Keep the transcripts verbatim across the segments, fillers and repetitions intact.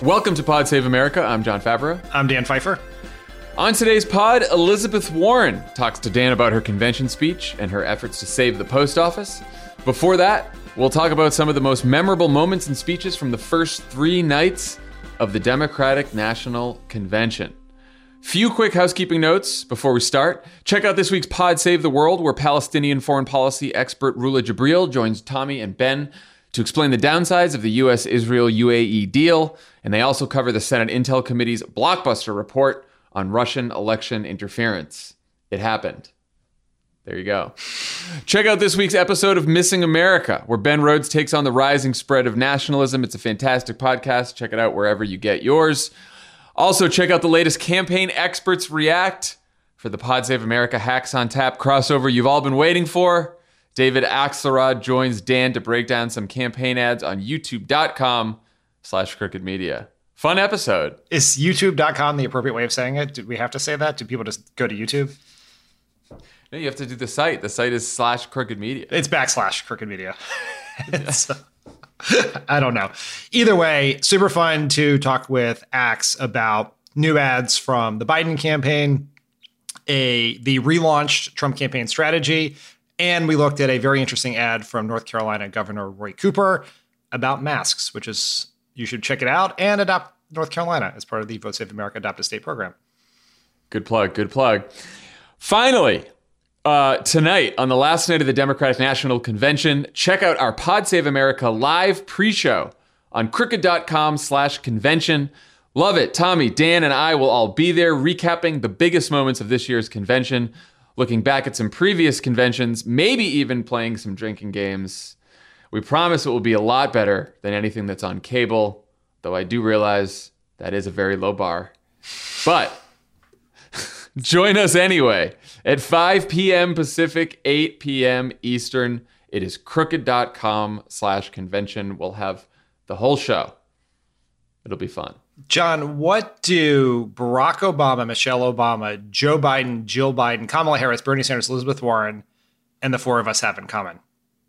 Welcome to Pod Save America. I'm John Favreau. I'm Dan Pfeiffer. On today's pod, Elizabeth Warren talks to Dan about her convention speech and her efforts to save the post office. Before that, we'll talk about some of the most memorable moments and speeches from the first three nights of the Democratic National Convention. Few quick housekeeping notes before we start. Check out this week's Pod Save the World, where Palestinian foreign policy expert Rula Jibril joins Tommy and Ben to explain the downsides of the U S Israel U A E deal, and they also cover the Senate Intel Committee's blockbuster report on Russian election interference. It happened. There you go. Check out this week's episode of Missing America, where Ben Rhodes takes on the rising spread of nationalism. It's a fantastic podcast. Check it out wherever you get yours. Also, check out the latest Campaign Experts React for the Pod Save America Hacks on Tap crossover you've all been waiting for. David Axelrod joins Dan to break down some campaign ads on youtube.com slash crooked media. Fun episode. Is youtube dot com the appropriate way of saying it? Do we have to say that? Do people just go to YouTube? No, you have to do the site. The site is slash crooked media. It's backslash crooked media. It's, uh, I don't know. Either way, super fun to talk with Axe about new ads from the Biden campaign, a the relaunched Trump campaign strategy, and we looked at a very interesting ad from North Carolina Governor Roy Cooper about masks, which is, you should check it out and adopt North Carolina as part of the Vote Save America Adopt a State program. Good plug, good plug. Finally, uh, tonight on the last night of the Democratic National Convention, check out our Pod Save America live pre-show on crooked.com slash convention. Love it. Tommy, Dan, and I will all be there recapping the biggest moments of this year's convention, looking back at some previous conventions, maybe even playing some drinking games. We promise it will be a lot better than anything that's on cable, though I do realize that is a very low bar. But join us anyway at five p.m. Pacific, eight p.m. Eastern. It is crooked.com slash convention. We'll have the whole show. It'll be fun. John, what do Barack Obama, Michelle Obama, Joe Biden, Jill Biden, Kamala Harris, Bernie Sanders, Elizabeth Warren, and the four of us have in common?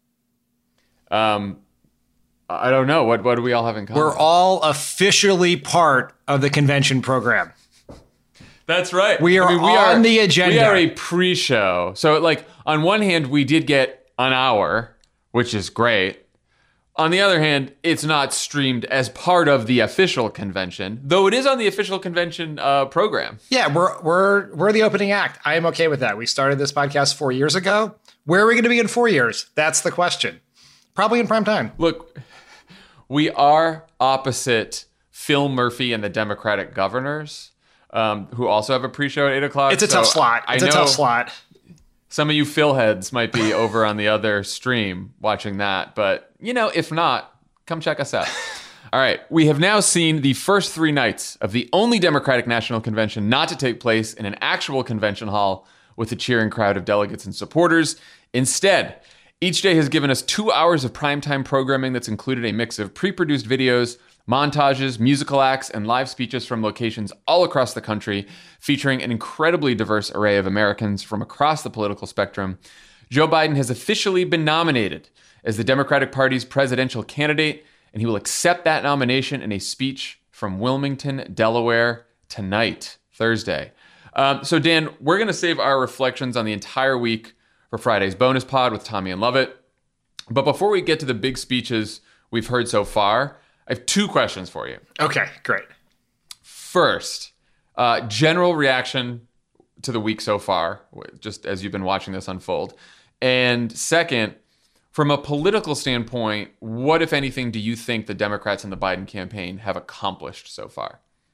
Um, I don't know. What, what do we all have in common? We're all officially part of the convention program. That's right. We are I mean, we on are, the agenda. We are a pre-show. So, like, on one hand, we did get an hour, which is great. On the other hand, it's not streamed as part of the official convention, though it is on the official convention uh, program. Yeah, we're we're we're the opening act. I am okay with that. We started this podcast four years ago. Where are we going to be in four years? That's the question. Probably in prime time. Look, we are opposite Phil Murphy and the Democratic governors, um, who also have a pre-show at eight o'clock. It's a so tough slot. It's I a know tough slot. Some of you Phil heads might be over on the other stream watching that. But, you know, if not, come check us out. All right. We have now seen the first three nights of the only Democratic National Convention not to take place in an actual convention hall with a cheering crowd of delegates and supporters. Instead, each day has given us two hours of primetime programming that's included a mix of pre-produced videos, montages, musical acts, and live speeches from locations all across the country, featuring an incredibly diverse array of Americans from across the political spectrum. Joe Biden has officially been nominated as the Democratic Party's presidential candidate, and he will accept that nomination in a speech from Wilmington, Delaware, tonight, Thursday. Um, so, Dan, we're going to save our reflections on the entire week for Friday's bonus pod with Tommy and Lovett. But before we get to the big speeches we've heard so far, I have two questions for you. Okay, great. First, uh, general reaction to the week so far, just as you've been watching this unfold. And second, from a political standpoint, what, if anything, do you think the Democrats and the Biden campaign have accomplished so far?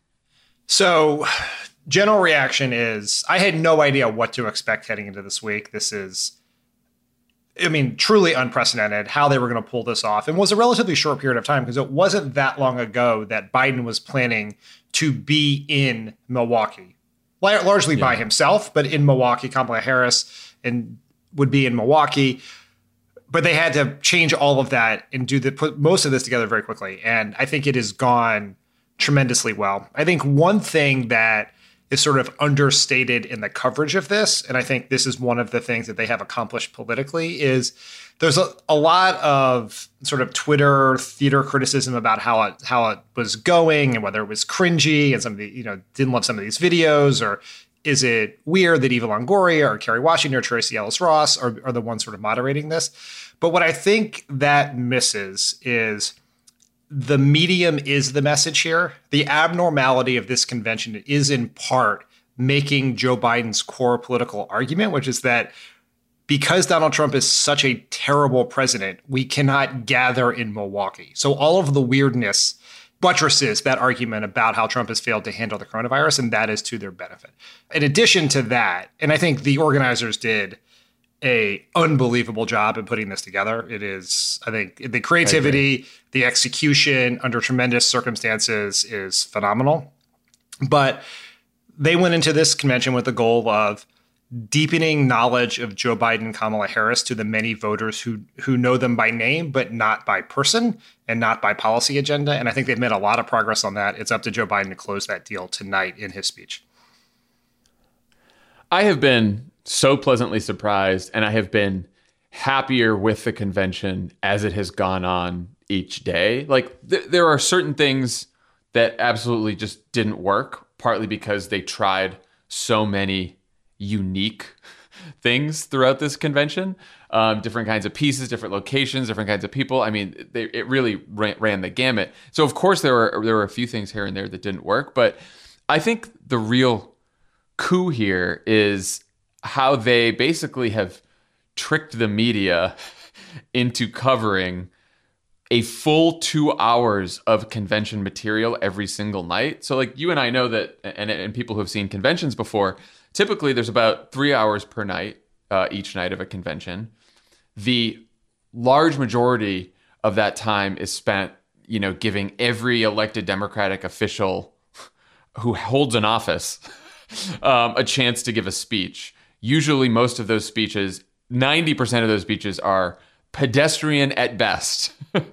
So, general reaction is, I had no idea what to expect heading into this week. This is, I mean, truly unprecedented how they were going to pull this off. And was a relatively short period of time because it wasn't that long ago that Biden was planning to be in Milwaukee, largely yeah. by himself, but in Milwaukee. Kamala Harris and would be in Milwaukee. But they had to change all of that and do the put most of this together very quickly. And I think it has gone tremendously well. I think one thing that is sort of understated in the coverage of this. And I think this is one of the things that they have accomplished politically is there's a, a lot of sort of Twitter theater criticism about how it, how it was going and whether it was cringy and some of the, you know, didn't love some of these videos, or is it weird that Eva Longoria or Kerry Washington or Tracy Ellis Ross are, are the ones sort of moderating this. But what I think that misses is the medium is the message here. The abnormality of this convention is in part making Joe Biden's core political argument, which is that because Donald Trump is such a terrible president, we cannot gather in Milwaukee. So all of the weirdness buttresses that argument about how Trump has failed to handle the coronavirus, and that is to their benefit. In addition to that, and I think the organizers did a unbelievable job in putting this together. It is, I think, the creativity, the execution under tremendous circumstances is phenomenal. But they went into this convention with the goal of deepening knowledge of Joe Biden and Kamala Harris to the many voters who who know them by name, but not by person and not by policy agenda. And I think they've made a lot of progress on that. It's up to Joe Biden to close that deal tonight in his speech. I have been so pleasantly surprised, and I have been happier with the convention as it has gone on each day. Like th- there are certain things that absolutely just didn't work, partly because they tried so many unique things throughout this convention, um, different kinds of pieces, different locations, different kinds of people. I mean, they, it really ran, ran the gamut. So of course there were there were a few things here and there that didn't work, but I think the real coup here is how they basically have tricked the media into covering a full two hours of convention material every single night. So like you and I know that, and, and people who have seen conventions before, typically there's about three hours per night, uh, each night of a convention. The large majority of that time is spent, you know, giving every elected Democratic official who holds an office um, a chance to give a speech. Usually most of those speeches, ninety percent of those speeches are pedestrian at best.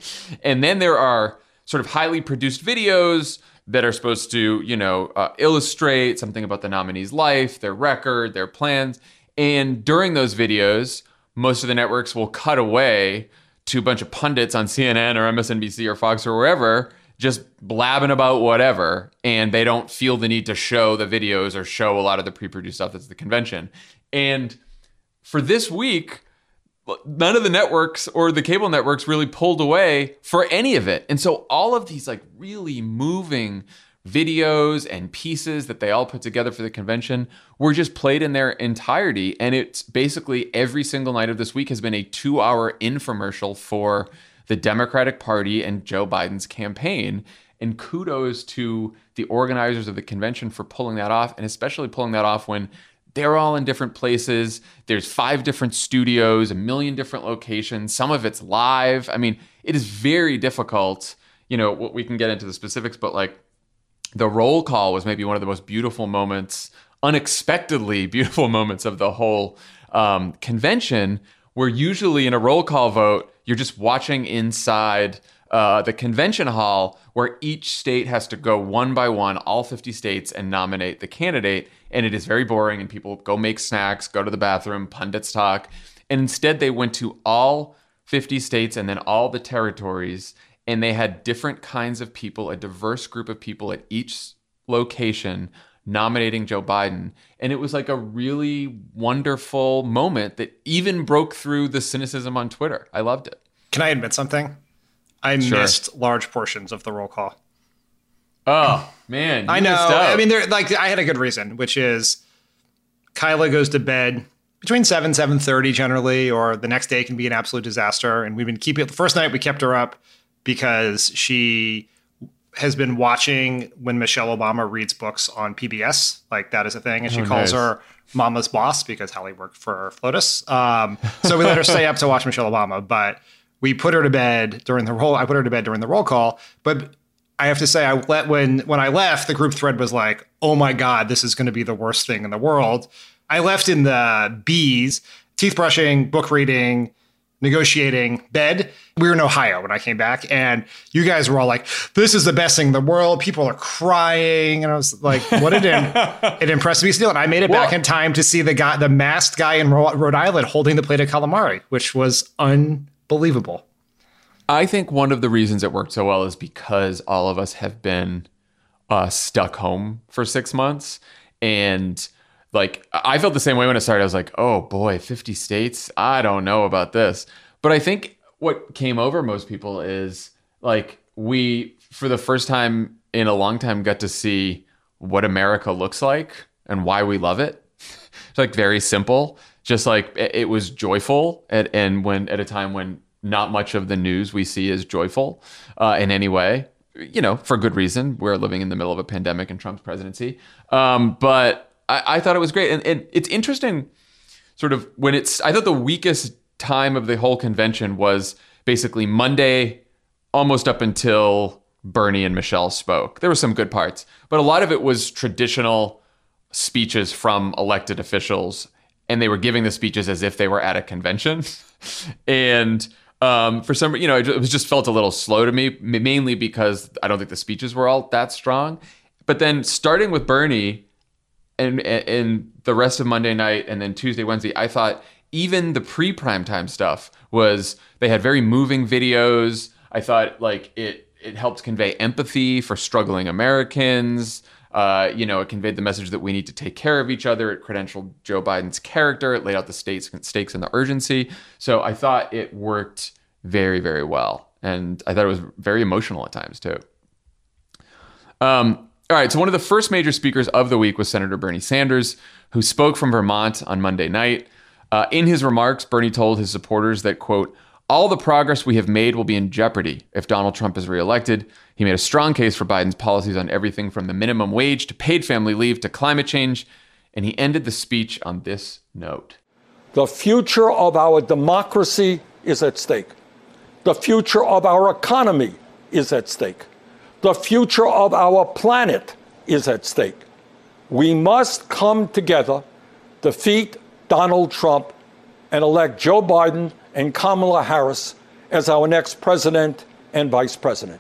And then there are sort of highly produced videos that are supposed to, you know, uh, illustrate something about the nominee's life, their record, their plans. And during those videos, most of the networks will cut away to a bunch of pundits on C N N or M S N B C or Fox or wherever, just blabbing about whatever. And they don't feel the need to show the videos or show a lot of the pre-produced stuff that's the convention. And for this week, none of the networks or the cable networks really pulled away for any of it. And so all of these like really moving videos and pieces that they all put together for the convention were just played in their entirety. And it's basically every single night of this week has been a two hour infomercial for the Democratic Party and Joe Biden's campaign. And kudos to the organizers of the convention for pulling that off, and especially pulling that off when they're all in different places. There's five different studios, a million different locations. Some of it's live. I mean, it is very difficult. You know, we can get into the specifics, but like the roll call was maybe one of the most beautiful moments, unexpectedly beautiful moments of the whole um, convention, where usually in a roll call vote, you're just watching inside uh, the convention hall where each state has to go one by one, all fifty states, and nominate the candidate. And it is very boring, and people go make snacks, go to the bathroom, pundits talk. And instead they went to all fifty states and then all the territories, and they had different kinds of people, a diverse group of people at each location nominating Joe Biden. And it was like a really wonderful moment that even broke through the cynicism on Twitter. I loved it. Can I admit something? I sure. missed large portions of the roll call. Oh, man. I know. I mean, there like I had a good reason, which is Kyla goes to bed between seven, seven thirty generally, or the next day can be an absolute disaster. And we've been keeping it. The first night we kept her up because she has been watching when Michelle Obama reads books on P B S. Like that is a thing. And she oh, calls nice. her Mama's boss because Hallie worked for Flotus. Um, so we let her stay up to watch Michelle Obama. But we put her to bed during the roll. I put her to bed during the roll call. But I have to say, I let when when I left, the group thread was like, oh, my God, this is going to be the worst thing in the world. I left in the B's, teeth brushing, book reading, negotiating bed. We were in Ohio when I came back, and you guys were all like, this is the best thing in the world. People are crying. And I was like, what did it, it impressed me still. And I made it well, back in time to see the guy, the masked guy in Rhode Island holding the plate of calamari, which was unbelievable. I think one of the reasons it worked so well is because all of us have been uh, stuck home for six months. And like, I felt the same way when it started. I was like, oh boy, fifty states. I don't know about this. But I think what came over most people is like, we, for the first time in a long time, got to see what America looks like and why we love it. It's like very simple. Just like it was joyful at, and when at a time when not much of the news we see is joyful uh, in any way, you know, for good reason. We're living in the middle of a pandemic and Trump's presidency. Um, but I, I thought it was great. And, and it's interesting sort of when it's, I thought the weakest time of the whole convention was basically Monday, almost up until Bernie and Michelle spoke. There were some good parts, but a lot of it was traditional speeches from elected officials, and they were giving the speeches as if they were at a convention. and um, for some, you know, it was just felt a little slow to me, mainly because I don't think the speeches were all that strong. But then starting with Bernie and and the rest of Monday night and then Tuesday, Wednesday, I thought even the pre-primetime stuff was, they had very moving videos. I thought like it it helped convey empathy for struggling Americans. Uh, you know, it conveyed the message that we need to take care of each other. It credentialed Joe Biden's character. It laid out the stakes, stakes and the urgency. So I thought it worked very, very well. And I thought it was very emotional at times too. Um, all right. So one of the first major speakers of the week was Senator Bernie Sanders, who spoke from Vermont on Monday night. Uh, in his remarks, Bernie told his supporters that, quote, all the progress we have made will be in jeopardy if Donald Trump is reelected. He made a strong case for Biden's policies on everything from the minimum wage to paid family leave to climate change. And he ended the speech on this note. The future of our democracy is at stake. The future of our economy is at stake. The future of our planet is at stake. We must come together, defeat Donald Trump, and elect Joe Biden and Kamala Harris as our next president and vice president.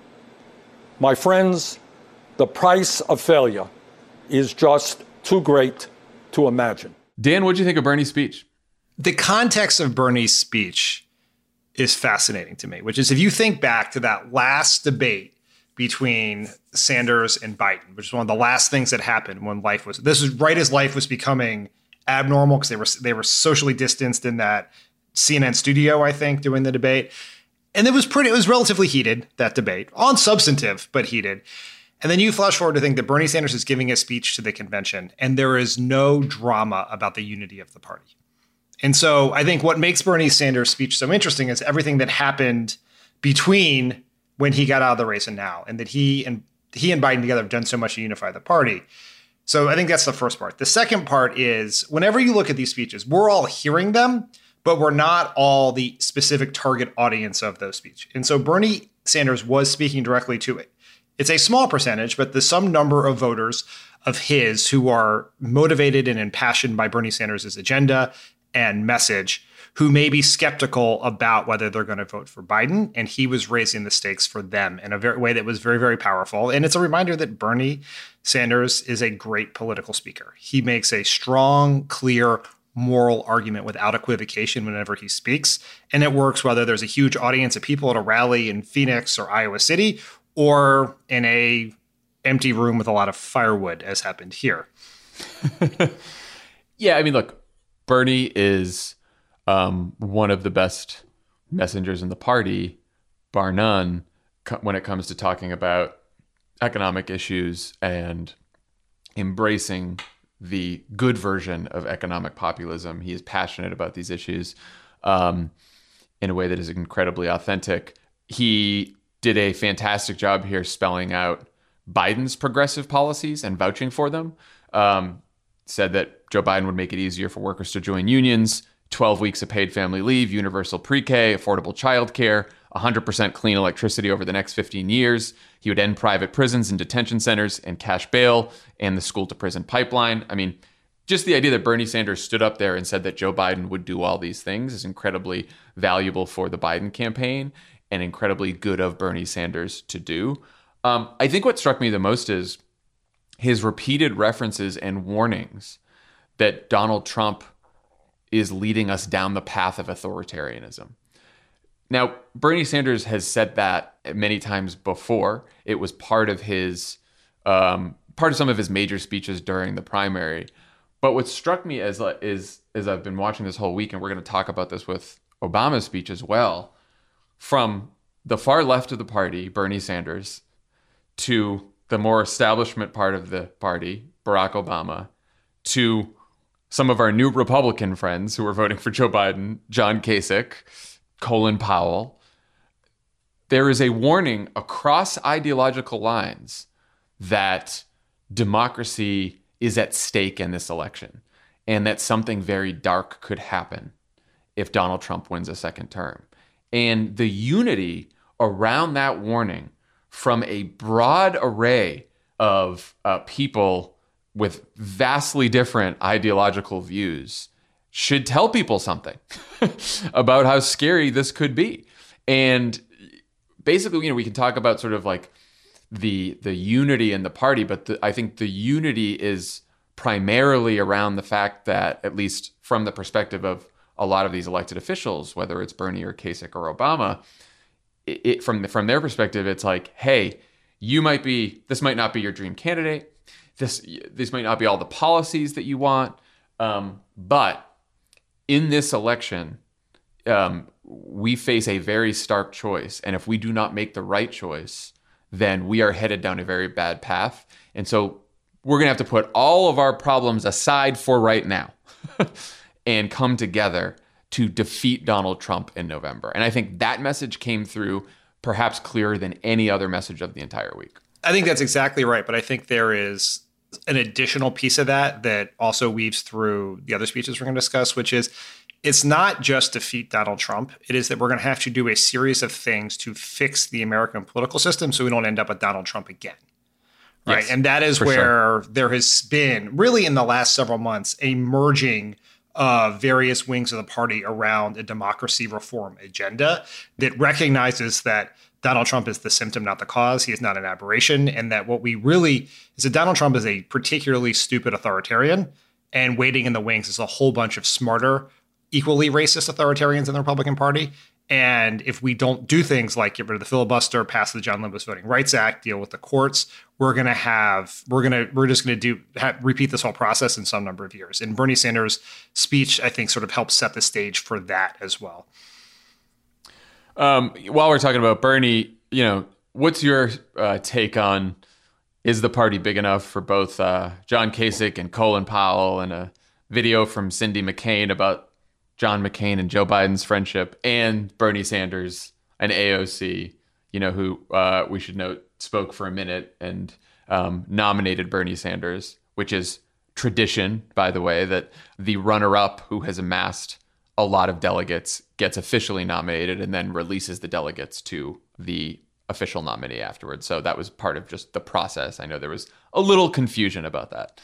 My friends, the price of failure is just too great to imagine. Dan, what did you think of Bernie's speech? The context of Bernie's speech is fascinating to me, which is if you think back to that last debate between Sanders and Biden, which is one of the last things that happened when life was, this was right as life was becoming abnormal because they were they were socially distanced in that C N N studio, I think, doing the debate. And it was pretty, it was relatively heated, that debate, on substantive, but heated. And then you flash forward to think that Bernie Sanders is giving a speech to the convention, and there is no drama about the unity of the party. And so I think what makes Bernie Sanders' speech so interesting is everything that happened between when he got out of the race and now, and that he and he and Biden together have done so much to unify the party. So I think that's the first part. The second part is whenever you look at these speeches, we're all hearing them, but we're not all the specific target audience of those speeches. And so Bernie Sanders was speaking directly to it. It's a small percentage, but there's some number of voters of his who are motivated and impassioned by Bernie Sanders' agenda and message, who may be skeptical about whether they're going to vote for Biden. And he was raising the stakes for them in a very, way that was very, very powerful. And it's a reminder that Bernie Sanders is a great political speaker. He makes a strong, clear, moral argument without equivocation whenever he speaks. And it works whether there's a huge audience of people at a rally in Phoenix or Iowa City or in a empty room with a lot of firewood, as happened here. Yeah, I mean, look, Bernie is um, one of the best messengers in the party, bar none, co- when it comes to talking about economic issues and embracing the good version of economic populism. He is passionate about these issues um, in a way that is incredibly authentic. He did a fantastic job here spelling out Biden's progressive policies and vouching for them. Um, said that Joe Biden would make it easier for workers to join unions, twelve weeks of paid family leave, universal pre-K, affordable childcare, one hundred percent clean electricity over the next fifteen years. He would end private prisons and detention centers and cash bail and the school to prison pipeline. I mean, just the idea that Bernie Sanders stood up there and said that Joe Biden would do all these things is incredibly valuable for the Biden campaign and incredibly good of Bernie Sanders to do. Um, I think what struck me the most is his repeated references and warnings that Donald Trump is leading us down the path of authoritarianism. Now, Bernie Sanders has said that many times before. It was part of his, um, part of some of his major speeches during the primary. But what struck me as is, as I've been watching this whole week, and we're going to talk about this with Obama's speech as well, from the far left of the party, Bernie Sanders, to the more establishment part of the party, Barack Obama, to some of our new Republican friends who are voting for Joe Biden, John Kasich, Colin Powell. There is a warning across ideological lines that democracy is at stake in this election and that something very dark could happen if Donald Trump wins a second term. And the unity around that warning from a broad array of uh, people with vastly different ideological views should tell people something about how scary this could be. And basically, you know, we can talk about sort of like the the unity in the party, but the, I think the unity is primarily around the fact that, at least from the perspective of a lot of these elected officials, whether it's Bernie or Kasich or Obama, it, it from the, from their perspective, it's like, hey, you might be, this might not be your dream candidate. This this might not be all the policies that you want, um, but in this election, um, we face a very stark choice. And if we do not make the right choice, then we are headed down a very bad path. And so we're going to have to put all of our problems aside for right now and come together to defeat Donald Trump in November. And I think that message came through perhaps clearer than any other message of the entire week. I think that's exactly right. But I think there is an additional piece of that that also weaves through the other speeches we're going to discuss, which is it's not just defeat Donald Trump. It is that we're going to have to do a series of things to fix the American political system so we don't end up with Donald Trump again. Right. Yes, and that is where sure. there has been really in the last several months a merging of various wings of the party around a democracy reform agenda that recognizes that Donald Trump is the symptom, not the cause. He is not an aberration. And that what we really is that Donald Trump is a particularly stupid authoritarian, and waiting in the wings is a whole bunch of smarter, equally racist authoritarians in the Republican Party. And if we don't do things like get rid of the filibuster, pass the John Lewis Voting Rights Act, deal with the courts, we're going to have, we're going to, we're just going to do, have, repeat this whole process in some number of years. And Bernie Sanders' speech, I think, sort of helps set the stage for that as well. Um, while we're talking about Bernie, you know, what's your uh, take on, is the party big enough for both uh, John Kasich and Colin Powell, and a video from Cindy McCain about John McCain and Joe Biden's friendship, and Bernie Sanders and A O C, you know, who uh, we should note spoke for a minute and um, nominated Bernie Sanders, which is tradition, by the way, that the runner-up who has amassed a lot of delegates gets officially nominated and then releases the delegates to the official nominee afterwards. So that was part of just the process. I know there was a little confusion about that.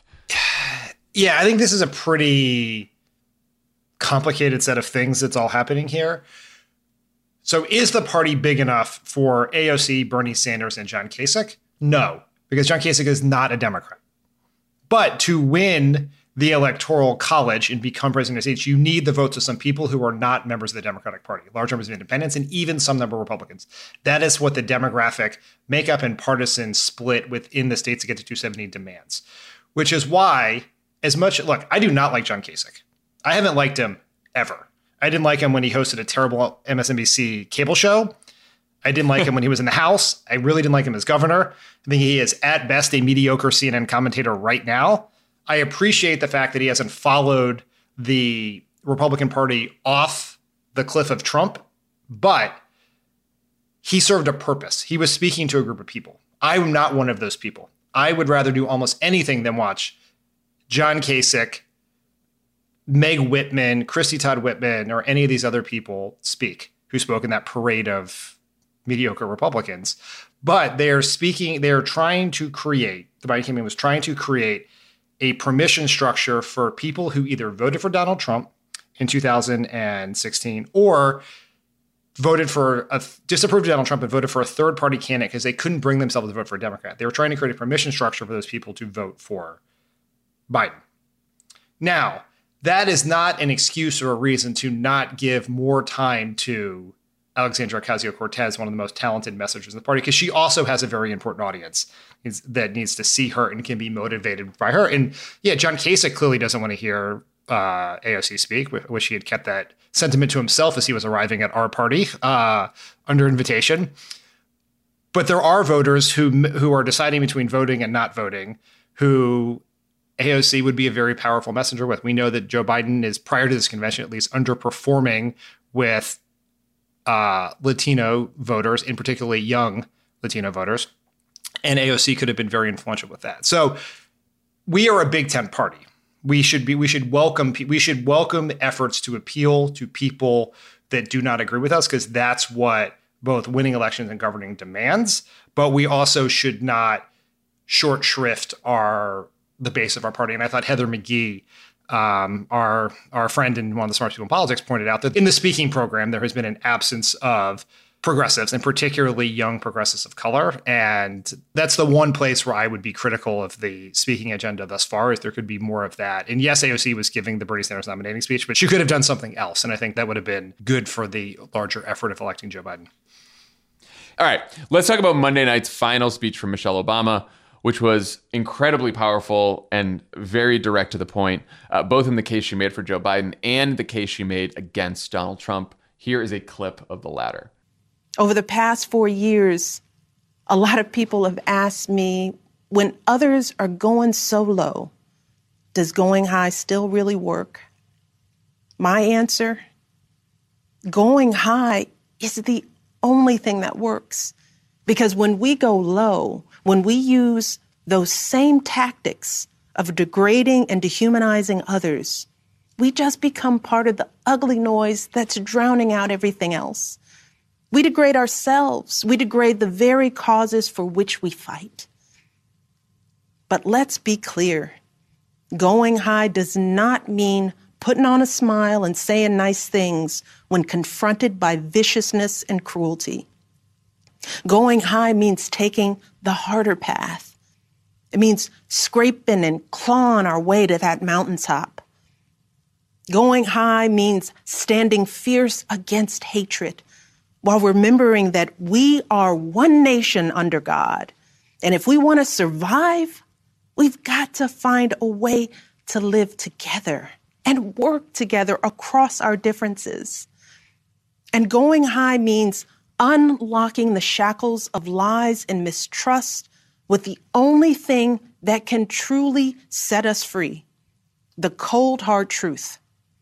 Yeah, I think this is a pretty complicated set of things that's all happening here. So is the party big enough for A O C, Bernie Sanders, and John Kasich? No, because John Kasich is not a Democrat. But to win the Electoral College and become president of the United States, you need the votes of some people who are not members of the Democratic Party, large numbers of independents, and even some number of Republicans. That is what the demographic makeup and partisan split within the states to get to two seventy demands, which is why, as much, look, I do not like John Kasich. I haven't liked him ever. I didn't like him when he hosted a terrible M S N B C cable show. I didn't like him when he was in the House. I really didn't like him as governor. I think he is at best a mediocre C N N commentator right now. I appreciate the fact that he hasn't followed the Republican Party off the cliff of Trump, but he served a purpose. He was speaking to a group of people. I'm not one of those people. I would rather do almost anything than watch John Kasich, Meg Whitman, Christy Todd Whitman, or any of these other people speak who spoke in that parade of mediocre Republicans. But they're speaking, they're trying to create, the Biden campaign was trying to create a permission structure for people who either voted for Donald Trump in two thousand sixteen or voted for a disapproved of Donald Trump and voted for a third party candidate because they couldn't bring themselves to vote for a Democrat. They were trying to create a permission structure for those people to vote for Biden. Now, that is not an excuse or a reason to not give more time to Alexandria Ocasio-Cortez, one of the most talented messengers in the party, because she also has a very important audience that needs to see her and can be motivated by her. And yeah, John Kasich clearly doesn't want to hear uh, A O C speak. Wish he had kept that sentiment to himself as he was arriving at our party uh, under invitation. But there are voters who who are deciding between voting and not voting, who A O C would be a very powerful messenger with. We know that Joe Biden is, prior to this convention at least, underperforming with uh, Latino voters, in particularly young Latino voters. And A O C could have been very influential with that. So we are a big tent party. We should be. We should welcome. We should welcome efforts to appeal to people that do not agree with us, because that's what both winning elections and governing demands. But we also should not short shrift our the base of our party. And I thought Heather McGhee, um, our our friend and one of the smartest people in politics, pointed out that in the speaking program there has been an absence of progressives, and particularly young progressives of color. And that's the one place where I would be critical of the speaking agenda thus far, is there could be more of that. And yes, A O C was giving the Bernie Sanders nominating speech, but she could have done something else. And I think that would have been good for the larger effort of electing Joe Biden. All right, let's talk about Monday night's final speech from Michelle Obama, which was incredibly powerful and very direct to the point, uh, both in the case she made for Joe Biden and the case she made against Donald Trump. Here is a clip of the latter. Over the past four years, a lot of people have asked me, when others are going so low, does going high still really work? My answer, going high is the only thing that works. Because when we go low, when we use those same tactics of degrading and dehumanizing others, we just become part of the ugly noise that's drowning out everything else. We degrade ourselves. We degrade the very causes for which we fight. But let's be clear. Going high does not mean putting on a smile and saying nice things when confronted by viciousness and cruelty. Going high means taking the harder path. It means scraping and clawing our way to that mountaintop. Going high means standing fierce against hatred, while remembering that we are one nation under God. And if we want to survive, we've got to find a way to live together and work together across our differences. And going high means unlocking the shackles of lies and mistrust with the only thing that can truly set us free, the cold, hard truth.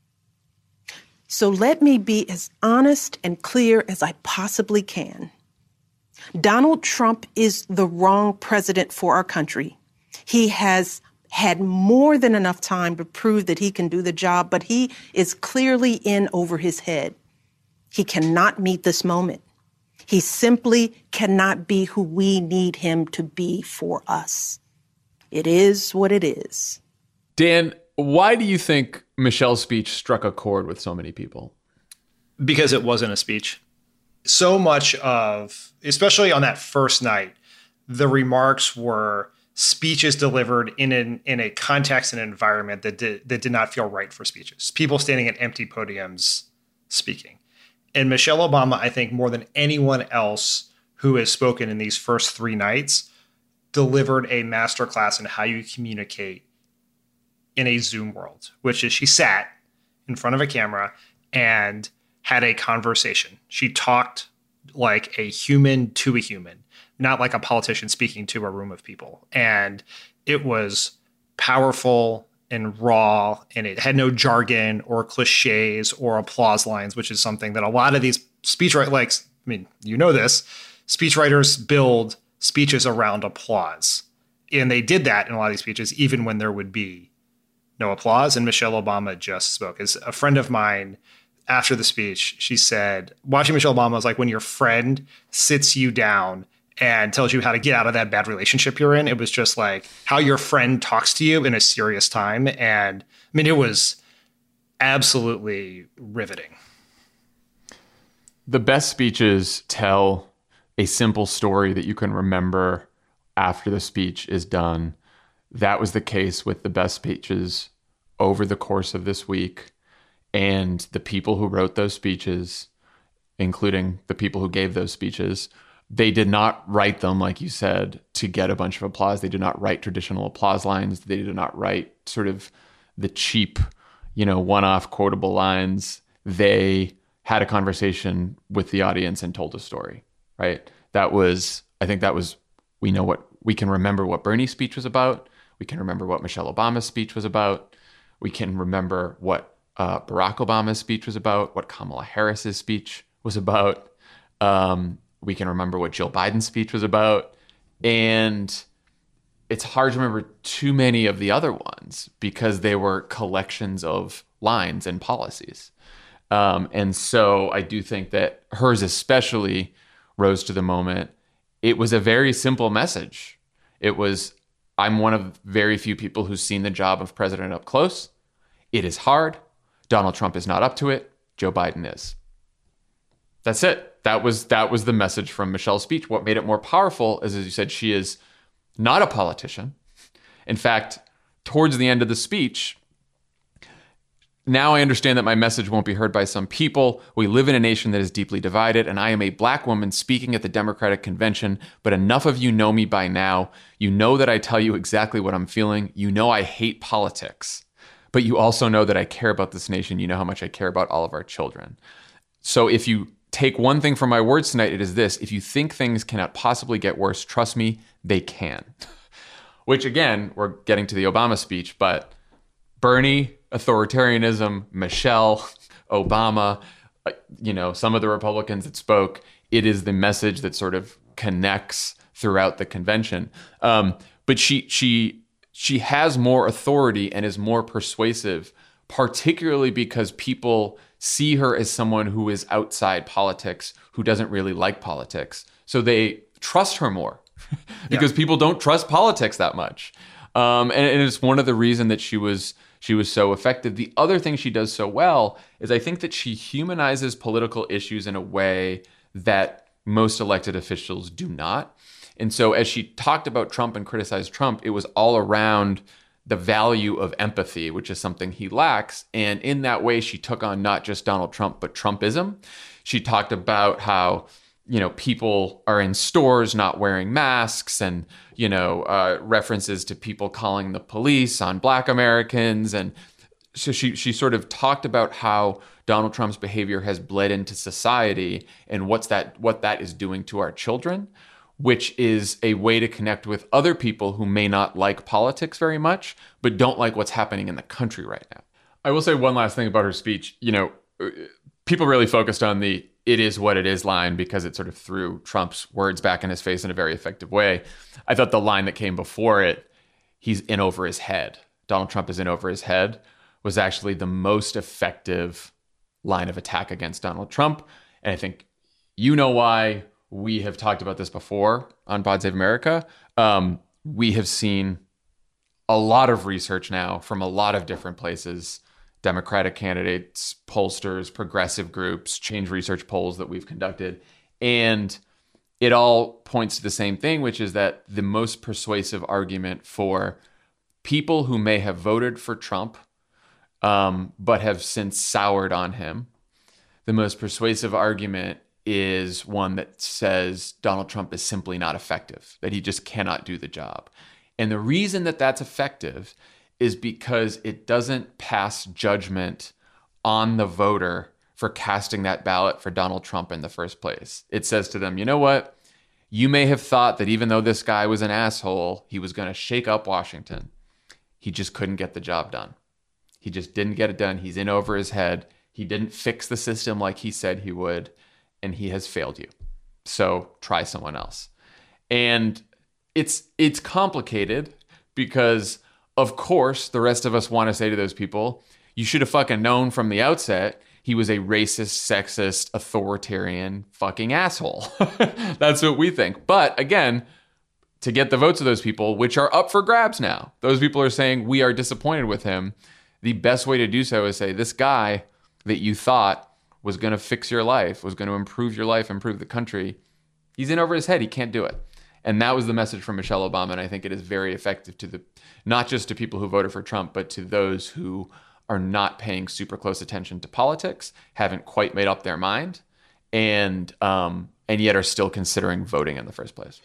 So let me be as honest and clear as I possibly can. Donald Trump is the wrong president for our country. He has had more than enough time to prove that he can do the job, but he is clearly in over his head. He cannot meet this moment. He simply cannot be who we need him to be for us. It is what it is. Dan, why do you think Michelle's speech struck a chord with so many people? Because it wasn't a speech. So much of, especially on that first night, the remarks were speeches delivered in an in a context and environment that did, that did not feel right for speeches. People standing at empty podiums speaking. And Michelle Obama, I think more than anyone else who has spoken in these first three nights, delivered a masterclass in how you communicate in a Zoom world, which is she sat in front of a camera and had a conversation. She talked like a human to a human, not like a politician speaking to a room of people. And it was powerful and raw, and it had no jargon or cliches or applause lines, which is something that a lot of these speechwriters, like, I mean, you know this, speechwriters build speeches around applause. And they did that in a lot of these speeches, even when there would be no applause. And Michelle Obama just spoke. As a friend of mine, after the speech, she said, watching Michelle Obama was like when your friend sits you down and tells you how to get out of that bad relationship you're in. It was just like how your friend talks to you in a serious time. And I mean, it was absolutely riveting. The best speeches tell a simple story that you can remember after the speech is done. That was the case with the best speeches over the course of this week. And the people who wrote those speeches, including the people who gave those speeches, they did not write them, like you said, to get a bunch of applause. They did not write traditional applause lines. They did not write sort of the cheap, you know, one-off quotable lines. They had a conversation with the audience and told a story, right? That was, I think that was, we know what, we can remember what Bernie's speech was about. We can remember what Michelle Obama's speech was about. We can remember what uh, Barack Obama's speech was about, what Kamala Harris's speech was about. Um, we can remember what Jill Biden's speech was about. And it's hard to remember too many of the other ones because they were collections of lines and policies. Um, and so I do think that hers especially rose to the moment. It was a very simple message. It was, I'm one of very few people who's seen the job of president up close. It is hard. Donald Trump is not up to it. Joe Biden is. That's it. That was that was the message from Michelle's speech. What made it more powerful is, as you said, she is not a politician. In fact, towards the end of the speech, now I understand that my message won't be heard by some people. We live in a nation that is deeply divided, and I am a black woman speaking at the Democratic Convention, but enough of you know me by now. You know that I tell you exactly what I'm feeling. You know I hate politics, but you also know that I care about this nation. You know how much I care about all of our children. So if you take one thing from my words tonight, it is this. If you think things cannot possibly get worse, trust me, they can. Which again, we're getting to the Obama speech, but Bernie, authoritarianism, Michelle, Obama, you know, some of the Republicans that spoke, it is the message that sort of connects throughout the convention. Um, but she she she has more authority and is more persuasive, particularly because people see her as someone who is outside politics, who doesn't really like politics. So they trust her more because yeah. people don't trust politics that much. Um, and, and it's one of the reasons that she was she was so effective. The other thing she does so well is I think that she humanizes political issues in a way that most elected officials do not. And so as she talked about Trump and criticized Trump, it was all around the value of empathy, which is something he lacks. And in that way, she took on not just Donald Trump, but Trumpism. She talked about how, you know, people are in stores not wearing masks and, you know, uh, references to people calling the police on Black Americans. And so she, she sort of talked about how Donald Trump's behavior has bled into society and what's that, what that is doing to our children, which is a way to connect with other people who may not like politics very much, but don't like what's happening in the country right now. I will say one last thing about her speech. You know, people really focused on the "it is what it is" line because it sort of threw Trump's words back in his face in a very effective way. I thought the line that came before it, "he's in over his head," Donald Trump is in over his head, was actually the most effective line of attack against Donald Trump. And I think you know why. We have talked about this before on Pod Save America. Um, we have seen a lot of research now from a lot of different places, Democratic candidates, pollsters, progressive groups, change research polls that we've conducted. And it all points to the same thing, which is that the most persuasive argument for people who may have voted for Trump, um, but have since soured on him, the most persuasive argument is one that says Donald Trump is simply not effective, that he just cannot do the job. And the reason that that's effective is because it doesn't pass judgment on the voter for casting that ballot for Donald Trump in the first place. It says to them, you know what? You may have thought that even though this guy was an asshole, he was going to shake up Washington. He just couldn't get the job done. He just didn't get it done. He's in over his head. He didn't fix the system like he said he would. And he has failed you. So try someone else. And it's it's complicated because, of course, the rest of us want to say to those people, you should have fucking known from the outset. he was a racist, sexist, authoritarian fucking asshole. That's what we think. But again, to get the votes of those people, which are up for grabs now, those people are saying we are disappointed with him. The best way to do so is say, this guy that you thought was going to fix your life, was going to improve your life, improve the country, he's in over his head. He can't do it. And that was the message from Michelle Obama. And I think it is very effective to the, not just to people who voted for Trump, but to those who are not paying super close attention to politics, haven't quite made up their mind, and um, and yet are still considering voting in the first place.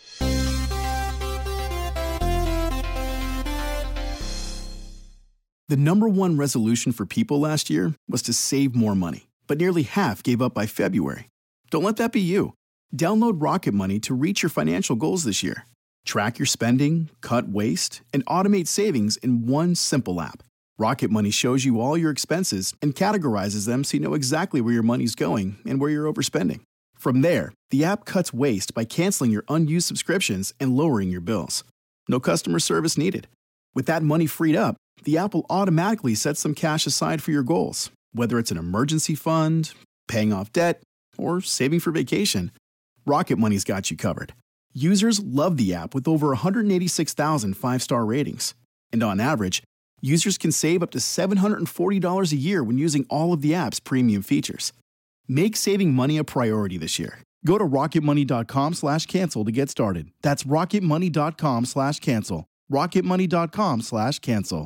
The number one resolution for people last year was to save more money, but nearly half gave up by February. Don't let that be you. Download Rocket Money to reach your financial goals this year. Track your spending, cut waste, and automate savings in one simple app. Rocket Money shows you all your expenses and categorizes them so you know exactly where your money's going and where you're overspending. From there, the app cuts waste by canceling your unused subscriptions and lowering your bills. No customer service needed. With that money freed up, the app will automatically set some cash aside for your goals, whether it's an emergency fund, paying off debt, or saving for vacation. Rocket Money's got you covered. Users love the app with over one hundred eighty-six thousand five-star ratings. And on average, users can save up to seven hundred forty dollars a year when using all of the app's premium features. Make saving money a priority this year. Go to rocketmoney.com slash cancel to get started. That's rocketmoney.com slash cancel. rocketmoney.com slash cancel.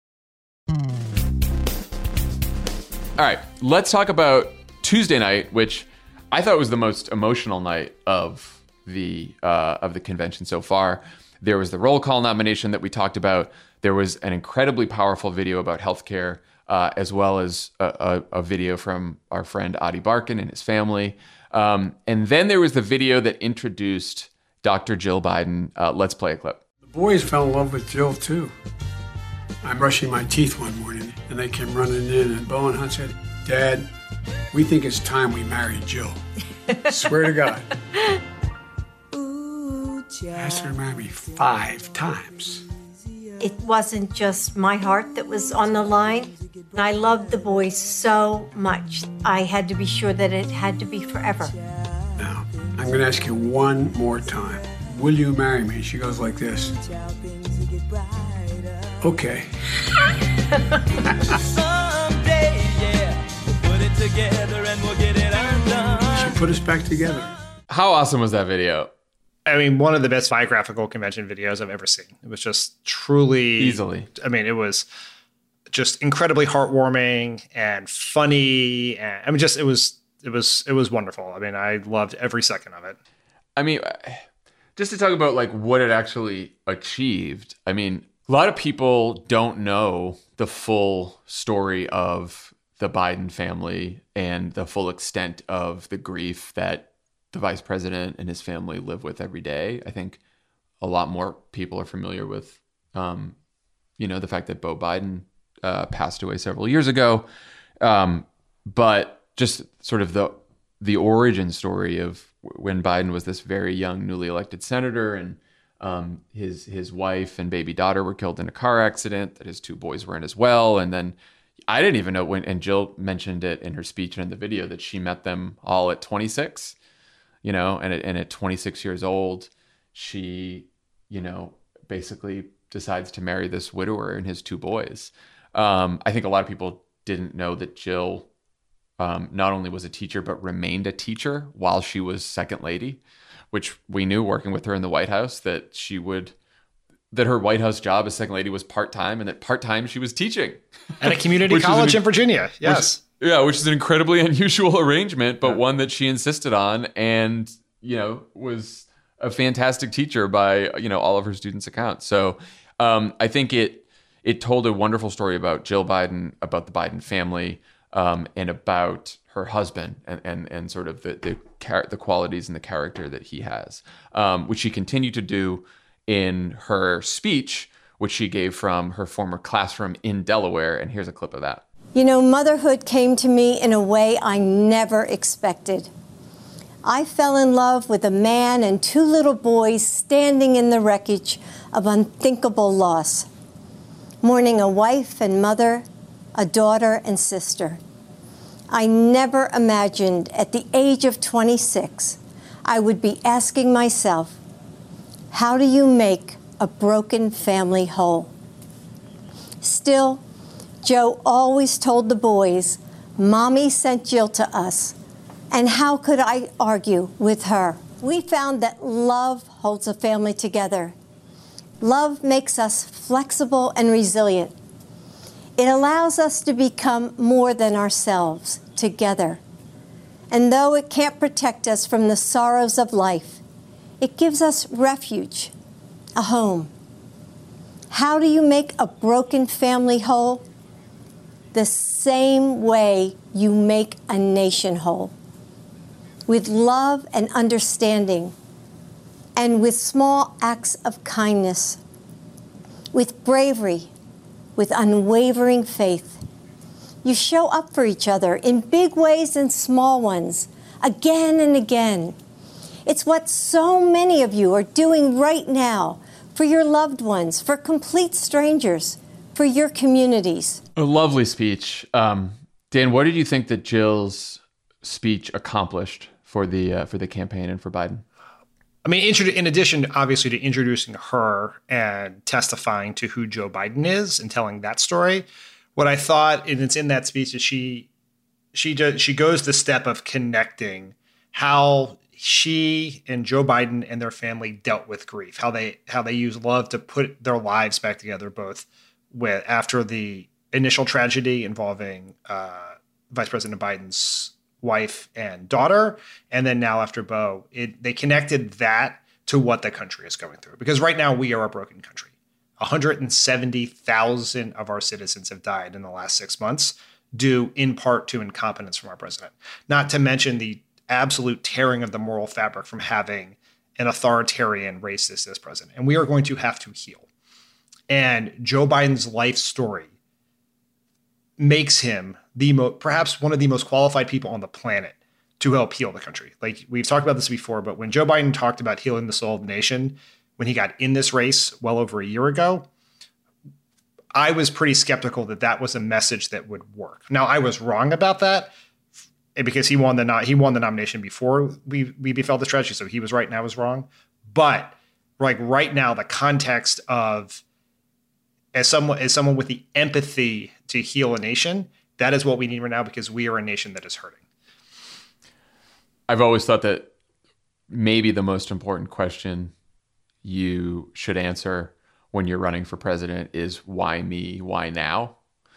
All right, let's talk about Tuesday night, which I thought was the most emotional night of the uh, of the convention so far. There was the roll call nomination that we talked about. There was an incredibly powerful video about healthcare, uh, as well as a, a, a video from our friend Adi Barkan and his family. Um, and then there was the video that introduced Doctor Jill Biden. Uh, let's play a clip. The boys fell in love with Jill, too. I'm brushing my teeth one morning, and they came running in, and Bo and Hunt said, Dad, we think it's time we marry Jill. Swear to God. I asked her to marry me five times. It wasn't just my heart that was on the line. I loved the boys so much. I had to be sure that it had to be forever. Now, I'm going to ask you one more time. Will you marry me? She goes like this. Okay. Someday, yeah, we'll put it together and we'll get it undone. She put us back together. How awesome was that video? I mean, one of the best biographical convention videos I've ever seen. It was just truly... Easily. I mean, it was just incredibly heartwarming and funny. And I mean, just, it was, it was, it was wonderful. I mean, I loved every second of it. I mean, just to talk about like what it actually achieved. I mean, a lot of people don't know the full story of the Biden family and the full extent of the grief that the vice president and his family live with every day. I think a lot more people are familiar with, um, you know, the fact that Beau Biden uh, passed away several years ago. Um, but just sort of the the origin story of when Biden was this very young, newly elected senator, and um, his his wife and baby daughter were killed in a car accident, that his two boys were in as well. And then I didn't even know when, and Jill mentioned it in her speech and in the video, that she met them all at twenty-six. You know, and at, and at twenty-six years old, she, you know, basically decides to marry this widower and his two boys. Um, I think a lot of people didn't know that Jill um, not only was a teacher, but remained a teacher while she was second lady, which we knew working with her in the White House, that she would, that her White House job as second lady was part-time, and that part-time she was teaching. At a community college an, in Virginia, yes. Which, Yeah, which is an incredibly unusual arrangement, but yeah. one that she insisted on, and, you know, was a fantastic teacher by, you know, all of her students' accounts. So um, I think it it told a wonderful story about Jill Biden, about the Biden family, um, and about her husband, and and, and sort of the the, char- the qualities and the character that he has, um, which she continued to do in her speech, which she gave from her former classroom in Delaware. And here's a clip of that. You know, motherhood came to me in a way I never expected. I fell in love with a man and two little boys standing in the wreckage of unthinkable loss, mourning a wife and mother, a daughter and sister. I never imagined at the age of twenty-six I would be asking myself, how do you make a broken family whole? Still, Joe always told the boys, Mommy sent Jill to us, and how could I argue with her? We found that love holds a family together. Love makes us flexible and resilient. It allows us to become more than ourselves together. And though it can't protect us from the sorrows of life, it gives us refuge, a home. How do you make a broken family whole? The same way you make a nation whole. With love and understanding, and with small acts of kindness, with bravery, with unwavering faith. You show up for each other in big ways and small ones, again and again. It's what so many of you are doing right now for your loved ones, for complete strangers, for your communities. A lovely speech. Um, Dan, what did you think that Jill's speech accomplished for the uh, for the campaign and for Biden? I mean, in addition, obviously, to introducing her and testifying to who Joe Biden is and telling that story, what I thought, and it's in that speech, is she she does, she goes the step of connecting how she and Joe Biden and their family dealt with grief, how they how they use love to put their lives back together, both with after the initial tragedy involving uh, Vice President Biden's wife and daughter, and then now after Beau, it, they connected that to what the country is going through. Because right now we are a broken country. one hundred seventy thousand of our citizens have died in the last six months, due in part to incompetence from our president. Not to mention the absolute tearing of the moral fabric from having an authoritarian racist as president. And we are going to have to heal. And Joe Biden's life story makes him the mo- perhaps one of the most qualified people on the planet to help heal the country. Like, we've talked about this before, but when Joe Biden talked about healing the soul of the nation, when he got in this race well over a year ago, I was pretty skeptical that that was a message that would work. Now, I was wrong about that because he won the no- he won the nomination before we we befell this tragedy, so he was right and I was wrong. But like right now, the context of as someone as someone with the empathy to heal a nation, that is what we need right now, because we are a nation that is hurting. I've always thought that maybe the most important question you should answer when you're running for president is why me, why now?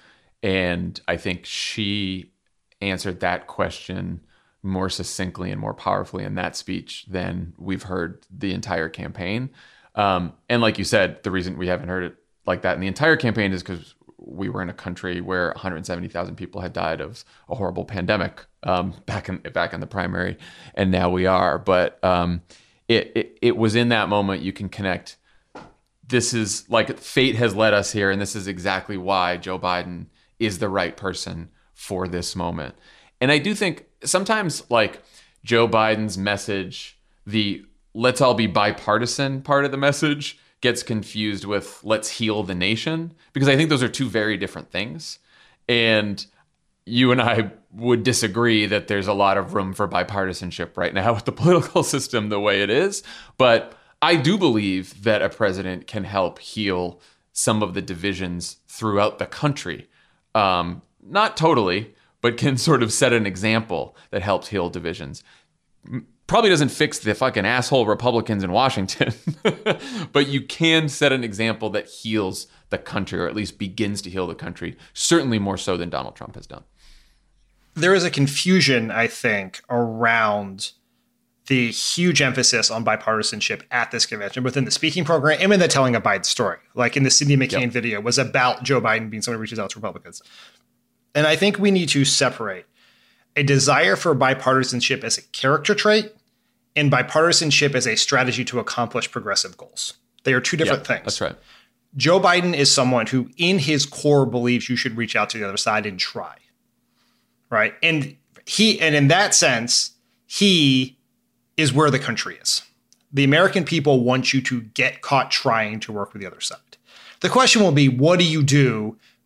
And I think she answered that question more succinctly and more powerfully in that speech than we've heard the entire campaign. Um, and like you said, the reason we haven't heard it like that in the entire campaign is because we were in a country where one hundred seventy thousand people had died of a horrible pandemic um, back in back in the primary, and now we are. But um, it, it it was in that moment you can connect. This is like fate has led us here, and this is exactly why Joe Biden is the right person for this moment. And I do think sometimes like Joe Biden's message, the let's all be bipartisan part of the message, gets confused with let's heal the nation, because I think those are two very different things. And you and I would disagree that there's a lot of room for bipartisanship right now with the political system the way it is. But I do believe that a president can help heal some of the divisions throughout the country. Um, not totally, but can sort of set an example that helps heal divisions. Probably doesn't fix the fucking asshole Republicans in Washington, but you can set an example that heals the country, or at least begins to heal the country, certainly more so than Donald Trump has done. There is a confusion, I think, around the huge emphasis on bipartisanship at this convention, within the speaking program and in the telling of Biden's story. Like in the Cindy McCain yep. video was about Joe Biden being someone who reaches out to Republicans. And I think we need to separate a desire for bipartisanship as a character trait and bipartisanship as a strategy to accomplish progressive goals. They are two different yeah, things. That's right. Joe Biden is someone who in his core believes you should reach out to the other side and try. Right. And he and in that sense, he is where the country is. The American people want you to get caught trying to work with the other side. The question will be, what do you do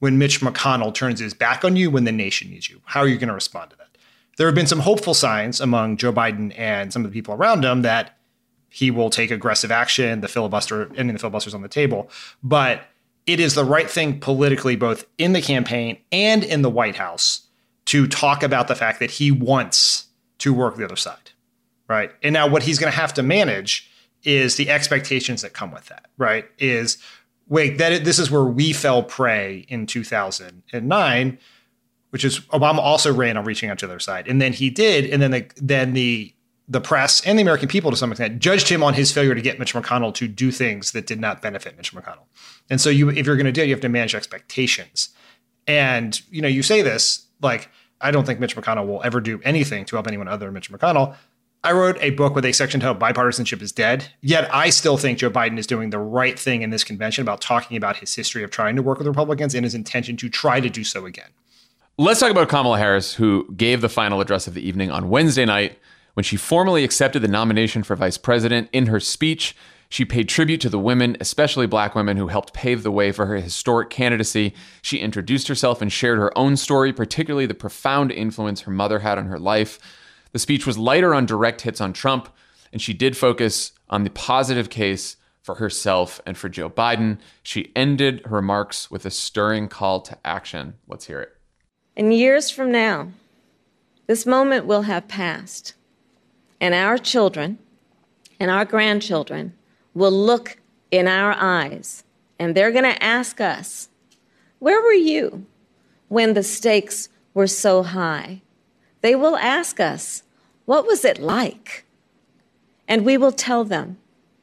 when Mitch McConnell turns his back on you when the nation needs you? How are you going to respond to that? There have been some hopeful signs among Joe Biden and some of the people around him that he will take aggressive action, the filibuster, ending the filibuster's on the table. But it is the right thing politically, both in the campaign and in the White House, to talk about the fact that he wants to work the other side, right? And now what he's going to have to manage is the expectations that come with that, right? Is, wait, that this is where we fell prey in two thousand nine, which is Obama also ran on reaching out to the other side. And then he did. And then the, then the, the press and the American people, to some extent, judged him on his failure to get Mitch McConnell to do things that did not benefit Mitch McConnell. And so you, if you're going to do it, you have to manage expectations. And, you know, you say this, like, I don't think Mitch McConnell will ever do anything to help anyone other than Mitch McConnell. I wrote a book with a section titled Bipartisanship is Dead. Yet I still think Joe Biden is doing the right thing in this convention about talking about his history of trying to work with Republicans and his intention to try to do so again. Let's talk about Kamala Harris, who gave the final address of the evening on Wednesday night when she formally accepted the nomination for vice president. In her speech, she paid tribute to the women, especially black women, who helped pave the way for her historic candidacy. She introduced herself and shared her own story, particularly the profound influence her mother had on her life. The speech was lighter on direct hits on Trump, and she did focus on the positive case for herself and for Joe Biden. She ended her remarks with a stirring call to action. Let's hear it. In years from now, this moment will have passed, and our children and our grandchildren will look in our eyes, and they're going to ask us, where were you when the stakes were so high? They will ask us, what was it like? And we will tell them.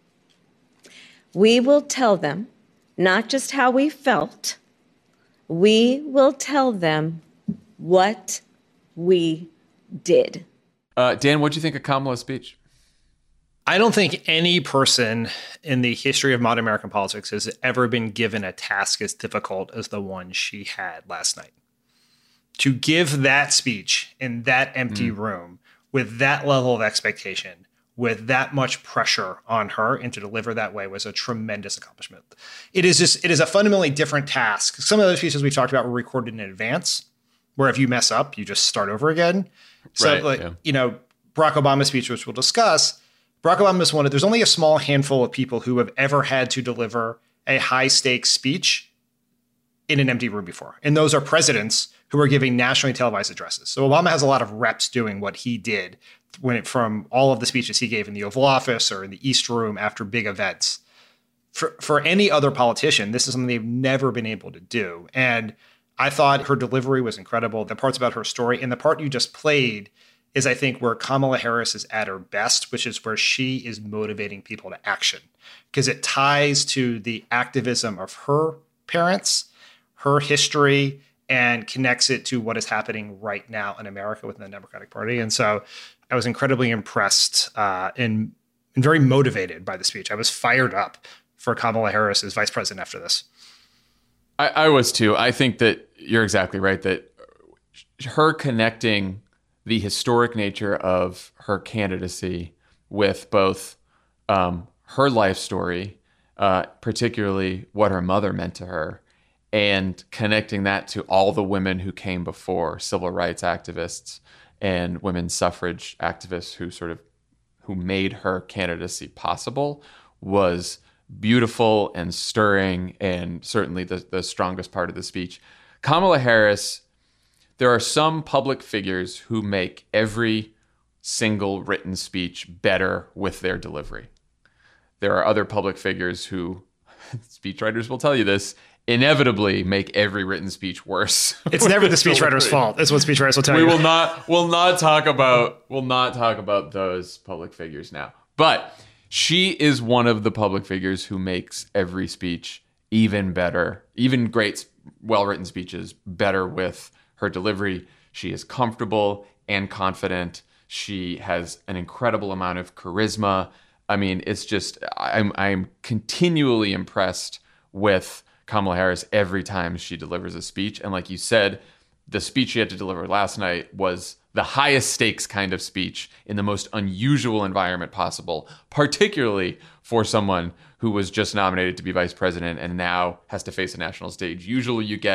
We will tell them not just how we felt, we will tell them what we did. Uh, Dan, what do you think of Kamala's speech? I don't think any person in the history of modern American politics has ever been given a task as difficult as the one she had last night. To give that speech in that empty mm. room with that level of expectation, with that much pressure on her, and to deliver that way was a tremendous accomplishment. It is just, it is a fundamentally different task. Some of those speeches we've talked about were recorded in advance, where if you mess up, you just start over again. So, right, like, yeah. you know, Barack Obama's speech, which we'll discuss, Barack Obama is one of, there's only a small handful of people who have ever had to deliver a high stakes speech in an empty room before. And those are presidents who are giving nationally televised addresses. So Obama has a lot of reps doing what he did when it, from all of the speeches he gave in the Oval Office or in the East Room after big events. For, for any other politician, this is something they've never been able to do. And I thought her delivery was incredible. The parts about her story and the part you just played is, I think, where Kamala Harris is at her best, which is where she is motivating people to action, because it ties to the activism of her parents, her history, and connects it to what is happening right now in America within the Democratic Party. And so I was incredibly impressed uh, and, and very motivated by the speech. I was fired up for Kamala Harris as vice president after this. I, I was too. I think that you're exactly right, that her connecting the historic nature of her candidacy with both um, her life story, uh, particularly what her mother meant to her, and connecting that to all the women who came before, civil rights activists and women's suffrage activists who sort of who made her candidacy possible, was beautiful and stirring, and certainly the, the strongest part of the speech. Kamala Harris, there are some public figures who make every single written speech better with their delivery. There are other public figures who, speechwriters will tell you this, inevitably make every written speech worse. It's never the speechwriter's fault. That's what speechwriters will tell we you. We will not will not talk about will not talk about those public figures now. But she is one of the public figures who makes every speech even better, even great, well-written speeches better with her delivery. She is comfortable and confident. She has an incredible amount of charisma. I mean, it's just, I'm I'm continually impressed with Kamala Harris every time she delivers a speech. And like you said, the speech she had to deliver last night was the highest stakes kind of speech in the most unusual environment possible, particularly for someone who was just nominated to be vice president and now has to face a national stage. Usually you get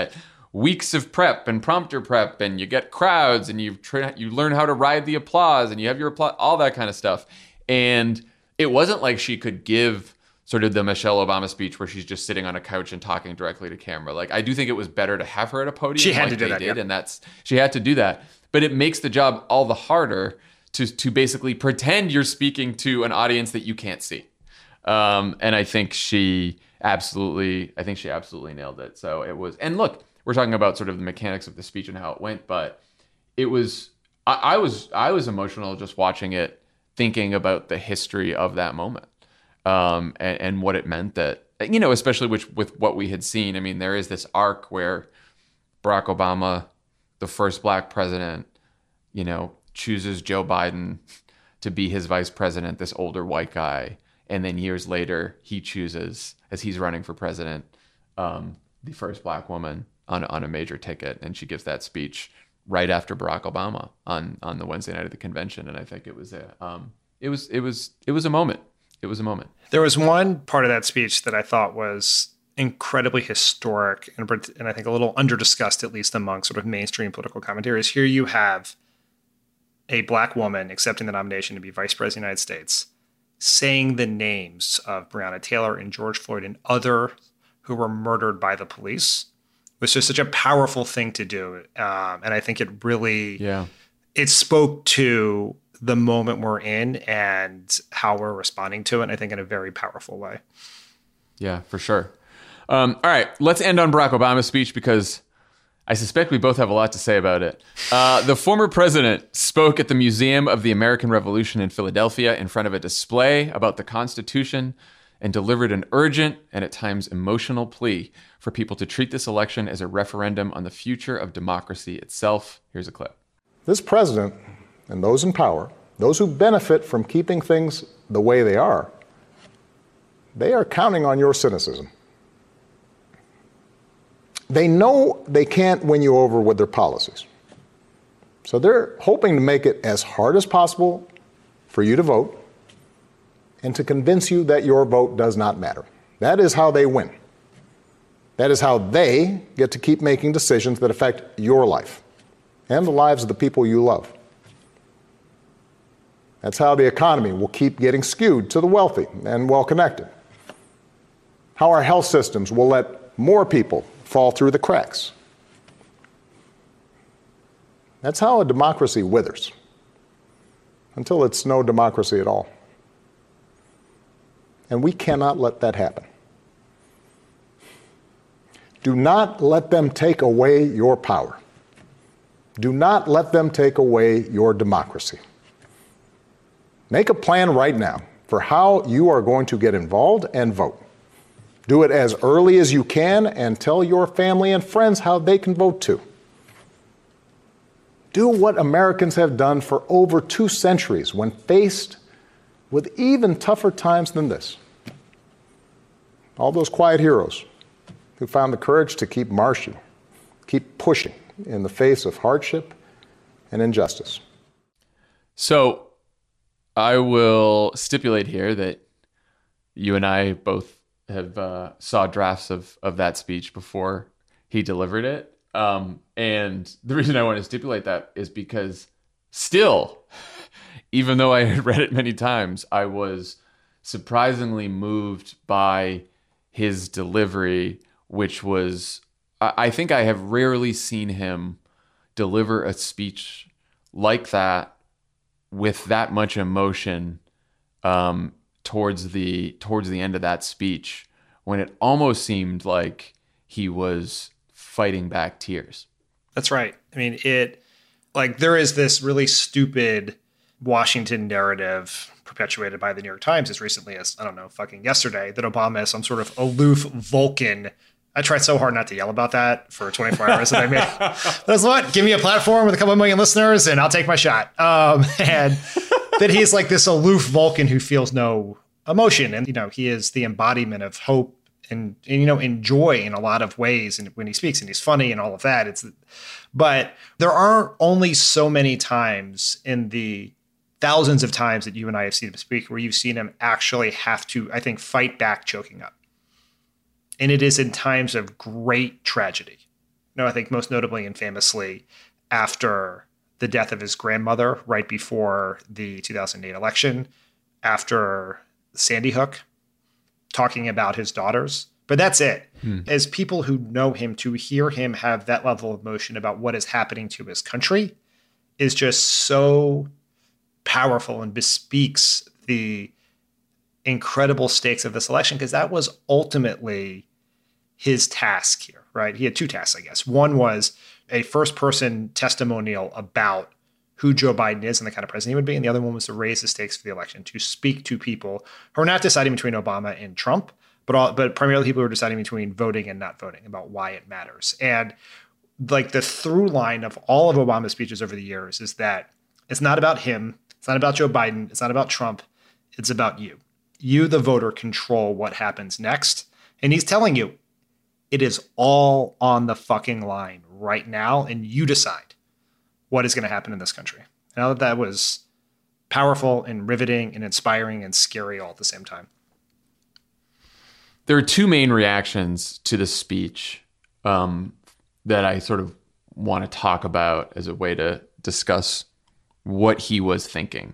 weeks of prep and prompter prep, and you get crowds, and you tra- you learn how to ride the applause, and you have your applause, all that kind of stuff. And it wasn't like she could give sort of the Michelle Obama speech where she's just sitting on a couch and talking directly to camera. Like, I do think it was better to have her at a podium. She had like to do they that, did, yeah. and that's she had to do that. But it makes the job all the harder to to basically pretend you're speaking to an audience that you can't see. Um, and I think she absolutely, I think she absolutely nailed it. So it was, and look, we're talking about sort of the mechanics of the speech and how it went, but it was, I, I was, I was emotional just watching it, thinking about the history of that moment, um, and, and what it meant that, you know, especially with, with what we had seen. I mean, there is this arc where Barack Obama, the first black president, you know, chooses Joe Biden to be his vice president, this older white guy. And then years later, he chooses, as he's running for president, um, the first black woman on, on a major ticket. And she gives that speech right after Barack Obama on, on the Wednesday night of the convention. And I think it was a, um, it was, it was, it was a moment. It was a moment. There was one part of that speech that I thought was incredibly historic and, and I think a little under-discussed, at least among sort of mainstream political commentators. Here you have a black woman accepting the nomination to be vice president of the United States, saying the names of Breonna Taylor and George Floyd and other who were murdered by the police was just such a powerful thing to do. Um, and I think it really, yeah, it spoke to the moment we're in and how we're responding to it, and I think in a very powerful way. Yeah, for sure. Um, all right, let's end on Barack Obama's speech because I suspect we both have a lot to say about it. Uh, the former president spoke at the Museum of the American Revolution in Philadelphia in front of a display about the Constitution and delivered an urgent and at times emotional plea for people to treat this election as a referendum on the future of democracy itself. Here's a clip. This president and those in power, those who benefit from keeping things the way they are, they are counting on your cynicism. They know they can't win you over with their policies. So they're hoping to make it as hard as possible for you to vote and to convince you that your vote does not matter. That is how they win. That is how they get to keep making decisions that affect your life and the lives of the people you love. That's how the economy will keep getting skewed to the wealthy and well-connected. How our health systems will let more people fall through the cracks. That's how a democracy withers, until it's no democracy at all. And we cannot let that happen. Do not let them take away your power. Do not let them take away your democracy. Make a plan right now for how you are going to get involved and vote. Do it as early as you can and tell your family and friends how they can vote too. Do what Americans have done for over two centuries when faced with even tougher times than this. All those quiet heroes who found the courage to keep marching, keep pushing in the face of hardship and injustice. So I will stipulate here that you and I both have uh, saw drafts of, of that speech before he delivered it. Um, and the reason I want to stipulate that is because still, even though I had read it many times, I was surprisingly moved by his delivery, which was, I think I have rarely seen him deliver a speech like that with that much emotion um, towards the towards the end of that speech, when it almost seemed like he was fighting back tears. That's right. I mean, it, like, there is this really stupid Washington narrative perpetuated by the New York Times as recently as, I don't know, fucking yesterday, that Obama is some sort of aloof Vulcan. I tried so hard not to yell about that for twenty-four hours that I made. That's what, give me a platform with a couple of million listeners and I'll take my shot. Um, and that he's like this aloof Vulcan who feels no emotion. And, you know, he is the embodiment of hope and, and, you know, and joy in a lot of ways. And when he speaks, and he's funny and all of that, it's, but there aren't only so many times in the thousands of times that you and I have seen him speak where you've seen him actually have to, I think, fight back choking up. And it is in times of great tragedy. No, I think most notably and famously after the death of his grandmother right before the two thousand eight election, after Sandy Hook, talking about his daughters. But that's it. Hmm. As people who know him, to hear him have that level of emotion about what is happening to his country is just so powerful and bespeaks the incredible stakes of this election, because that was ultimately his task here, right? He had two tasks, I guess. One was a first-person testimonial about who Joe Biden is and the kind of president he would be. And the other one was to raise the stakes for the election, to speak to people who are not deciding between Obama and Trump, but all, but primarily people who are deciding between voting and not voting, about why it matters. And like the through line of all of Obama's speeches over the years is that it's not about him. It's not about Joe Biden. It's not about Trump. It's about you. You, the voter, control what happens next. And he's telling you, it is all on the fucking line right now, and you decide what is going to happen in this country. Now that that was powerful and riveting and inspiring and scary all at the same time. There are two main reactions to the speech um, that I sort of want to talk about as a way to discuss what he was thinking,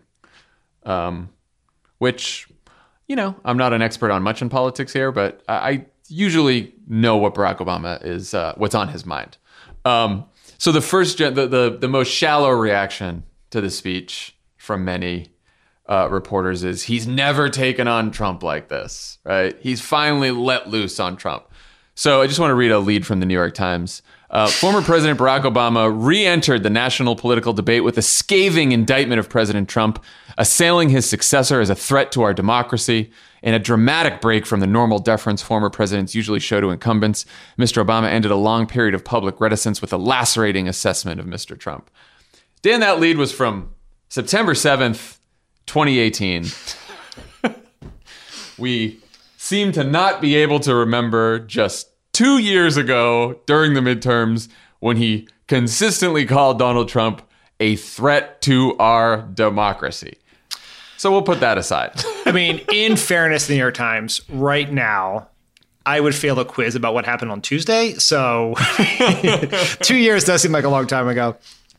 um, which, you know, I'm not an expert on much in politics here, but I usually know what Barack Obama is, uh, what's on his mind. Um, so the first, the, the the most shallow reaction to the speech from many uh, reporters is he's never taken on Trump like this, right? He's finally let loose on Trump. So I just want to read a lead from the New York Times. Uh, former President Barack Obama re-entered the national political debate with a scathing indictment of President Trump, assailing his successor as a threat to our democracy. In a dramatic break from the normal deference former presidents usually show to incumbents, Mister Obama ended a long period of public reticence with a lacerating assessment of Mister Trump. Dan, that lead was from September seventh, twenty eighteen. We seem to not be able to remember just two years ago during the midterms when he consistently called Donald Trump a threat to our democracy. So we'll put that aside. I mean, in fairness, the New York Times, right now, I would fail a quiz about what happened on Tuesday. So two years does seem like a long time ago.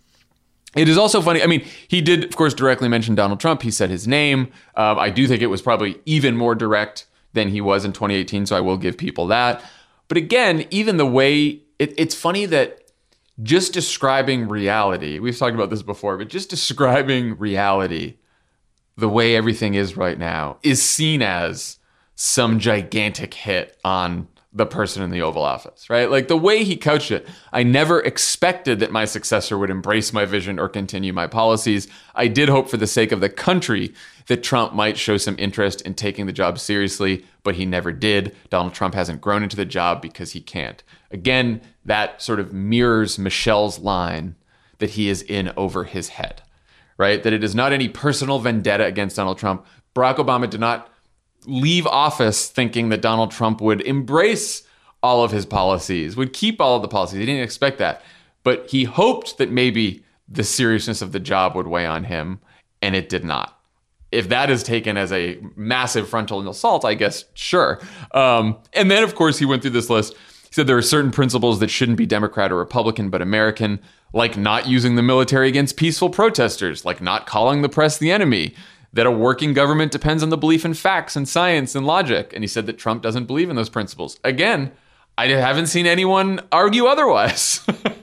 It is also funny. I mean, he did, of course, directly mention Donald Trump. He said his name. Um, I do think it was probably even more direct than he was in twenty eighteen. So I will give people that. But again, even the way it, it's funny that just describing reality, we've talked about this before, but just describing reality the way everything is right now is seen as some gigantic hit on the person in the Oval Office, right? Like the way he couched it, I never expected that my successor would embrace my vision or continue my policies. I did hope for the sake of the country that Trump might show some interest in taking the job seriously, but he never did. Donald Trump hasn't grown into the job because he can't. Again, that sort of mirrors Michelle's line that he is in over his head, right? That it is not any personal vendetta against Donald Trump. Barack Obama did not leave office thinking that Donald Trump would embrace all of his policies, would keep all of the policies. He didn't expect that. But he hoped that maybe the seriousness of the job would weigh on him, and it did not. If that is taken as a massive frontal assault, I guess, sure. Um, and then, of course, he went through this list. He said there are certain principles that shouldn't be Democrat or Republican, but American, like not using the military against peaceful protesters, like not calling the press the enemy, that a working government depends on the belief in facts and science and logic. And he said that Trump doesn't believe in those principles. Again, I haven't seen anyone argue otherwise.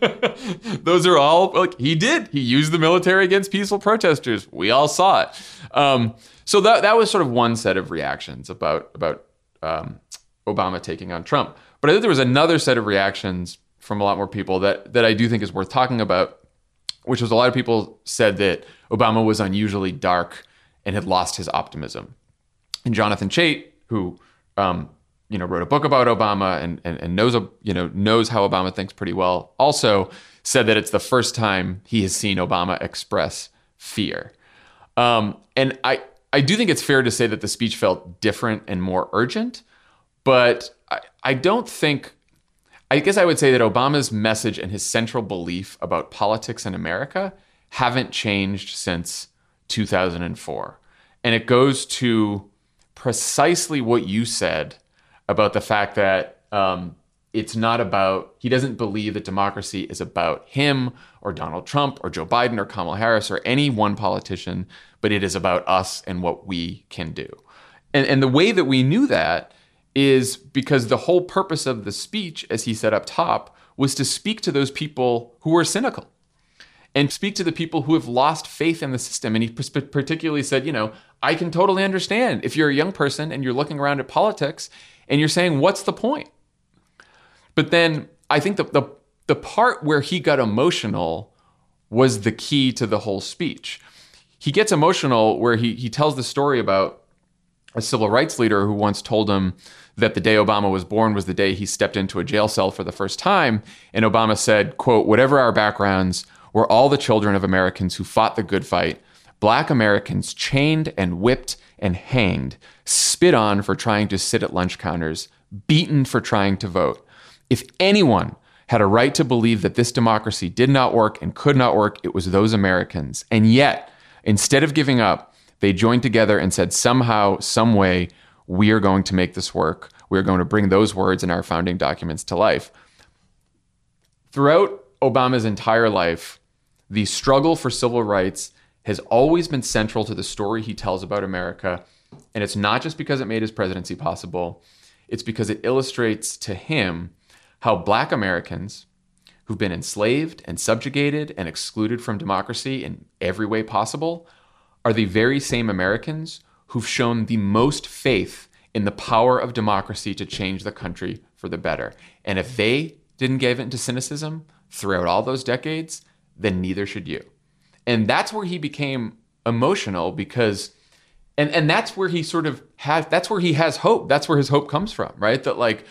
Those are all, like, he did. He used the military against peaceful protesters. We all saw it. Um, so that that was sort of one set of reactions about, about um, Obama taking on Trump. But I think there was another set of reactions from a lot more people that, that I do think is worth talking about, which was a lot of people said that Obama was unusually dark and had lost his optimism. And Jonathan Chait, who um, you know wrote a book about Obama and, and and knows you know knows how Obama thinks pretty well, also said that it's the first time he has seen Obama express fear. Um, and I I do think it's fair to say that the speech felt different and more urgent, but I, I don't think. I guess I would say that Obama's message and his central belief about politics in America haven't changed since two thousand four. And it goes to precisely what you said about the fact that um, it's not about, he doesn't believe that democracy is about him or Donald Trump or Joe Biden or Kamala Harris or any one politician, but it is about us and what we can do. And, and the way that we knew that is because the whole purpose of the speech, as he said up top, was to speak to those people who were cynical and speak to the people who have lost faith in the system. And he particularly said, you know, I can totally understand if you're a young person and you're looking around at politics and you're saying, what's the point? But then I think the, the the part where he got emotional was the key to the whole speech. He gets emotional where he he tells the story about a civil rights leader who once told him that the day Obama was born was the day he stepped into a jail cell for the first time. And Obama said, quote, whatever our backgrounds, we're all the children of Americans who fought the good fight. Black Americans chained and whipped and hanged, spit on for trying to sit at lunch counters, beaten for trying to vote. If anyone had a right to believe that this democracy did not work and could not work, it was those Americans. And yet, instead of giving up, they joined together and said, somehow, some way, we are going to make this work. We are going to bring those words in our founding documents to life. Throughout Obama's entire life, the struggle for civil rights has always been central to the story he tells about America. And it's not just because it made his presidency possible. It's because it illustrates to him how Black Americans who've been enslaved and subjugated and excluded from democracy in every way possible are the very same Americans who've shown the most faith in the power of democracy to change the country for the better. And if they didn't give in to cynicism throughout all those decades, then neither should you. And that's where he became emotional because, and, and that's where he sort of has, that's where he has hope. That's where his hope comes from, right? That like,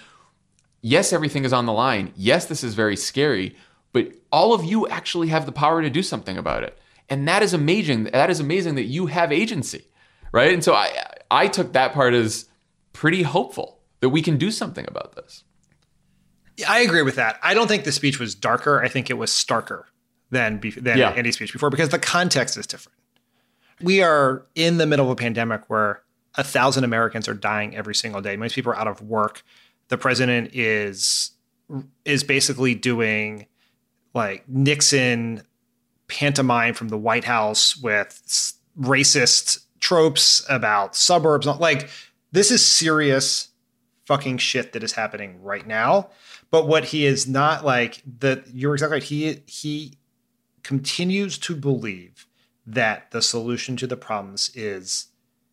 yes, everything is on the line. Yes, this is very scary, but all of you actually have the power to do something about it. And that is amazing. That is amazing that you have agency, right? And so I, I took that part as pretty hopeful that we can do something about this. Yeah, I agree with that. I don't think the speech was darker. I think it was starker than, than yeah. any speech before because the context is different. We are in the middle of a pandemic where a thousand Americans are dying every single day. Most people are out of work. The president is is basically doing like Nixon pantomime from the White House with racist tropes about suburbs. Like, this is serious fucking shit that is happening right now. But what he is not like that, you're exactly right. He he continues to believe that the solution to the problems is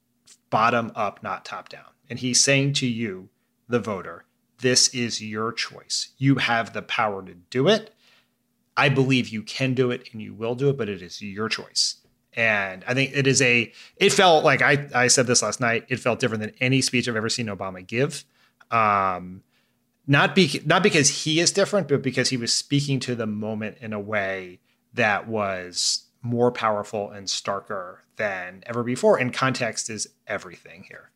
bottom up, not top down. And he's saying to you, the voter, this is your choice. You have the power to do it. I believe you can do it and you will do it, but it is your choice. And I think it is a, it felt like, I, I said this last night, it felt different than any speech I've ever seen Obama give. Um, not, be, not because he is different, but because he was speaking to the moment in a way that was more powerful and starker than ever before. And context is everything here.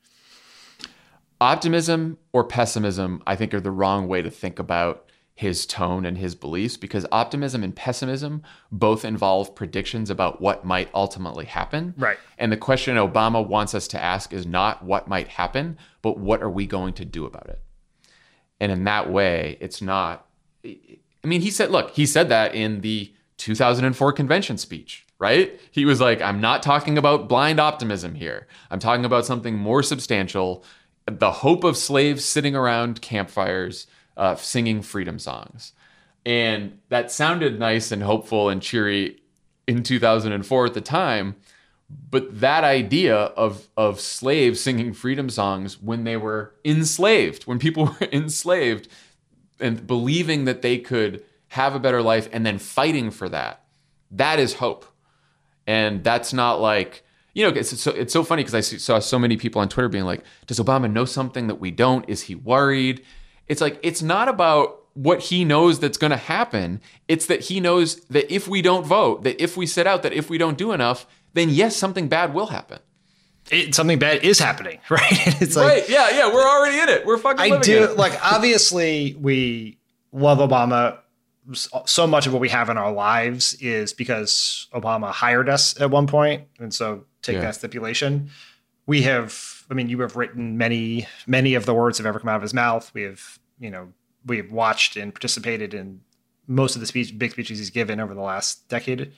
Optimism or pessimism, I think, are the wrong way to think about his tone and his beliefs, because optimism and pessimism both involve predictions about what might ultimately happen. Right. And the question Obama wants us to ask is not what might happen, but what are we going to do about it? And in that way, it's not, I mean, he said, look, he said that in the two thousand four convention speech, right? He was like, I'm not talking about blind optimism here. I'm talking about something more substantial, the hope of slaves sitting around campfires, uh, singing freedom songs. And that sounded nice and hopeful and cheery in two thousand four at the time. But that idea of, of slaves singing freedom songs when they were enslaved, when people were enslaved and believing that they could have a better life and then fighting for that, that is hope. And that's not like, you know, it's so, it's so funny because I saw so many people on Twitter being like, does Obama know something that we don't? Is he worried? It's like, it's not about what he knows that's going to happen. It's that he knows that if we don't vote, that if we sit out, that if we don't do enough, then yes, something bad will happen. It, something bad is happening, right? It's like, right, yeah, yeah, we're already in it. We're fucking I living do, in it. like, obviously, we love Obama. So much of what we have in our lives is because Obama hired us at one point. And so take yeah. that stipulation. We have, I mean, you have written many, many of the words that have ever come out of his mouth. We have, you know, we've watched and participated in most of the speech, big speeches he's given over the last decade.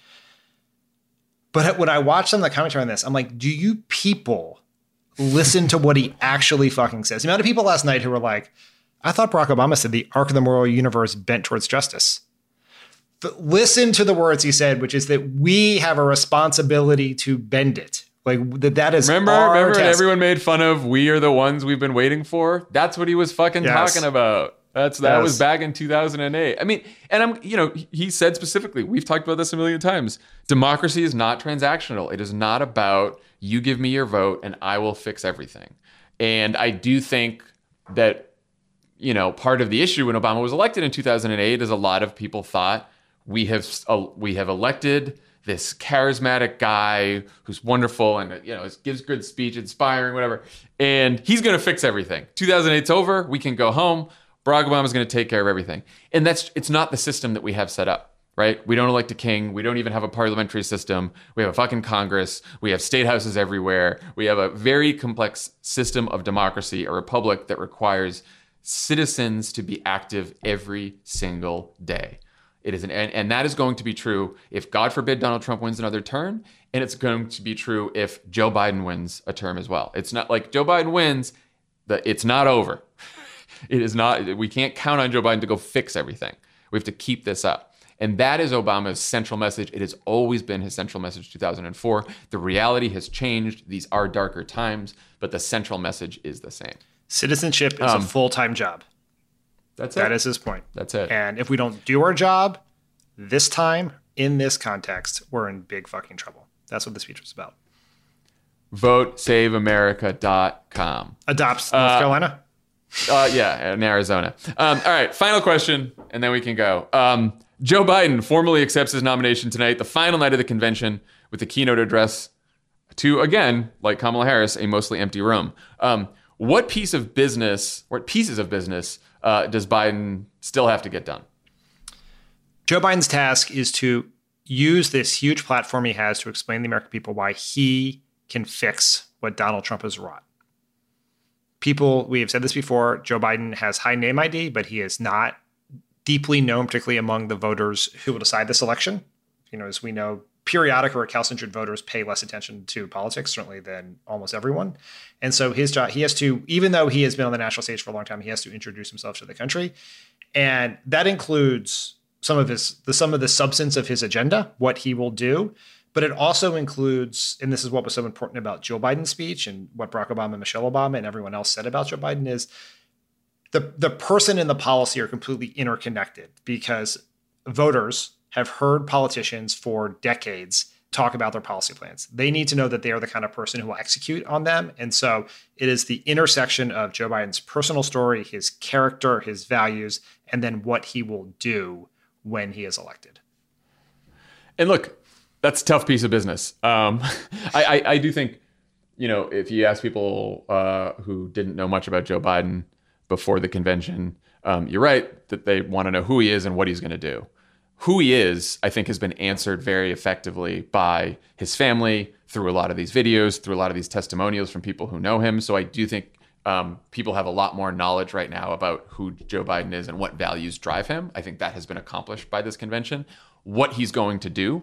But when I watch some of the commentary on this, I'm like, do you people listen to what he actually fucking says? The amount of people last night who were like, I thought Barack Obama said the arc of the moral universe bent towards justice. But listen to the words he said, which is that we have a responsibility to bend it. Like that, that is remember, our remember task. everyone made fun of, we are the ones we've been waiting for. That's what he was fucking Yes. talking about. That's that Yes. was back in two thousand eight. I mean, and I'm, you know, he said specifically, we've talked about this a million times. Democracy is not transactional. It is not about you give me your vote and I will fix everything. And I do think that, you know, part of the issue when Obama was elected in two thousand eight is a lot of people thought we have uh, we have elected this charismatic guy who's wonderful and, you know, gives good speech, inspiring, whatever, and he's going to fix everything. two thousand eight's over. We can go home. Barack Obama's going to take care of everything. And that's it's not the system that we have set up, right? We don't elect a king. We don't even have a parliamentary system. We have a fucking Congress. We have state houses everywhere. We have a very complex system of democracy, a republic that requires citizens to be active every single day. It is an, and, and that is going to be true if, God forbid, Donald Trump wins another term. And it's going to be true if Joe Biden wins a term as well. It's not like Joe Biden wins, the, it's not over. It is not, we can't count on Joe Biden to go fix everything. We have to keep this up. And that is Obama's central message. It has always been his central message, two thousand four. The reality has changed. These are darker times, but the central message is the same. Citizenship is Um, a full-time job. That's it. That is his point. That's it. And if we don't do our job this time, in this context, we're in big fucking trouble. That's what the speech was about. vote save america dot com. Adopts North Uh, Carolina? Uh, yeah, in Arizona. Um, all right, final question, and then we can go. Um, Joe Biden formally accepts his nomination tonight, the final night of the convention, with a keynote address to, again, like Kamala Harris, a mostly empty room. Um, what piece of business, what pieces of business uh, does Biden still have to get done? Joe Biden's task is to use this huge platform he has to explain to the American people why he can fix what Donald Trump has wrought. People, we have said this before, Joe Biden has high name I D, but he is not deeply known, particularly among the voters who will decide this election. You know, as we know, periodic or recalcitrant voters pay less attention to politics, certainly than almost everyone. And so his job, he has to, even though he has been on the national stage for a long time, he has to introduce himself to the country. And that includes some of his, the, some of the substance of his agenda, what he will do. But it also includes, and this is what was so important about Joe Biden's speech and what Barack Obama, Michelle Obama, and everyone else said about Joe Biden is the, the person and the policy are completely interconnected because voters have heard politicians for decades talk about their policy plans. They need to know that they are the kind of person who will execute on them. And so it is the intersection of Joe Biden's personal story, his character, his values, and then what he will do when he is elected. And look, that's a tough piece of business. Um, I, I, I do think, you know, if you ask people uh, who didn't know much about Joe Biden before the convention, um, you're right that they want to know who he is and what he's going to do. Who he is, I think, has been answered very effectively by his family through a lot of these videos, through a lot of these testimonials from people who know him. So I do think um, people have a lot more knowledge right now about who Joe Biden is and what values drive him. I think that has been accomplished by this convention. What he's going to do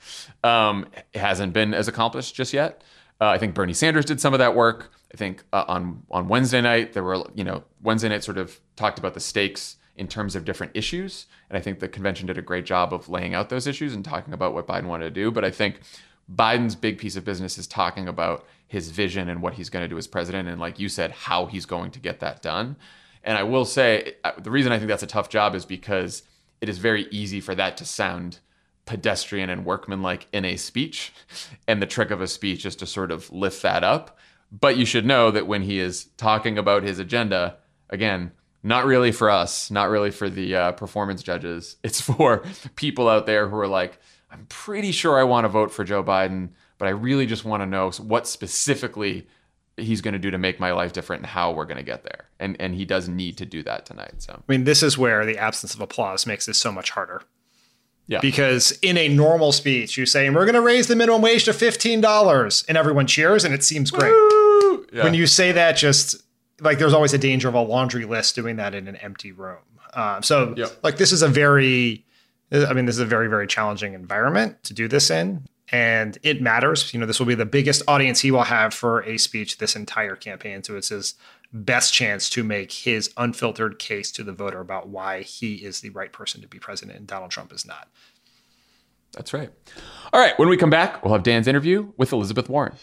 um, hasn't been as accomplished just yet. Uh, I think Bernie Sanders did some of that work. I think uh, on on Wednesday night, there were, you know, Wednesday night sort of talked about the stakes in terms of different issues. And I think the convention did a great job of laying out those issues and talking about what Biden wanted to do. But I think Biden's big piece of business is talking about his vision and what he's going to do as president. And like you said, how he's going to get that done. And I will say, the reason I think that's a tough job is because it is very easy for that to sound pedestrian and workmanlike in a speech. And the trick of a speech is to sort of lift that up. But you should know that when he is talking about his agenda, again, not really for us, not really for the uh, performance judges. It's for people out there who are like, I'm pretty sure I want to vote for Joe Biden, but I really just want to know what specifically he's going to do to make my life different and how we're going to get there. And and he does need to do that tonight. So I mean, this is where the absence of applause makes this so much harder. Yeah. Because in a normal speech, you say, we're going to raise the minimum wage to fifteen dollars, and everyone cheers, and it seems great. Yeah. When you say that, just like there's always a danger of a laundry list doing that in an empty room. Uh, so Yep. like this is a very, I mean, this is a very, very challenging environment to do this in. And it matters. You know, this will be the biggest audience he will have for a speech this entire campaign. So it's his best chance to make his unfiltered case to the voter about why he is the right person to be president and Donald Trump is not. That's right. All right. When we come back, we'll have Dan's interview with Elizabeth Warren.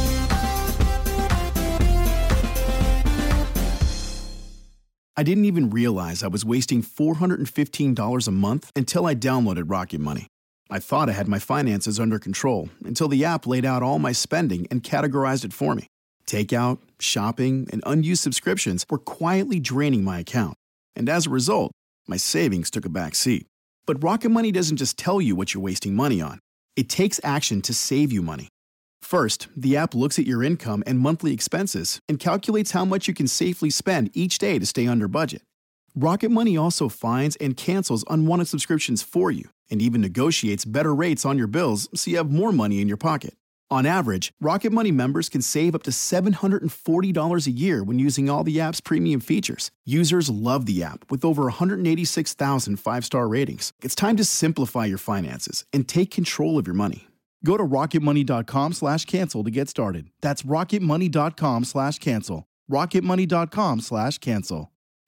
I didn't even realize I was wasting four hundred fifteen dollars a month until I downloaded Rocket Money. I thought I had my finances under control until the app laid out all my spending and categorized it for me. Takeout, shopping, and unused subscriptions were quietly draining my account. And as a result, my savings took a back seat. But Rocket Money doesn't just tell you what you're wasting money on. It takes action to save you money. First, the app looks at your income and monthly expenses and calculates how much you can safely spend each day to stay under budget. Rocket Money also finds and cancels unwanted subscriptions for you and even negotiates better rates on your bills so you have more money in your pocket. On average, Rocket Money members can save up to seven hundred forty dollars a year when using all the app's premium features. Users love the app with over one hundred eighty-six thousand five-star ratings. It's time to simplify your finances and take control of your money. Go to rocketmoney.com slash cancel to get started. That's rocketmoney.com slash cancel. rocketmoney.com slash cancel.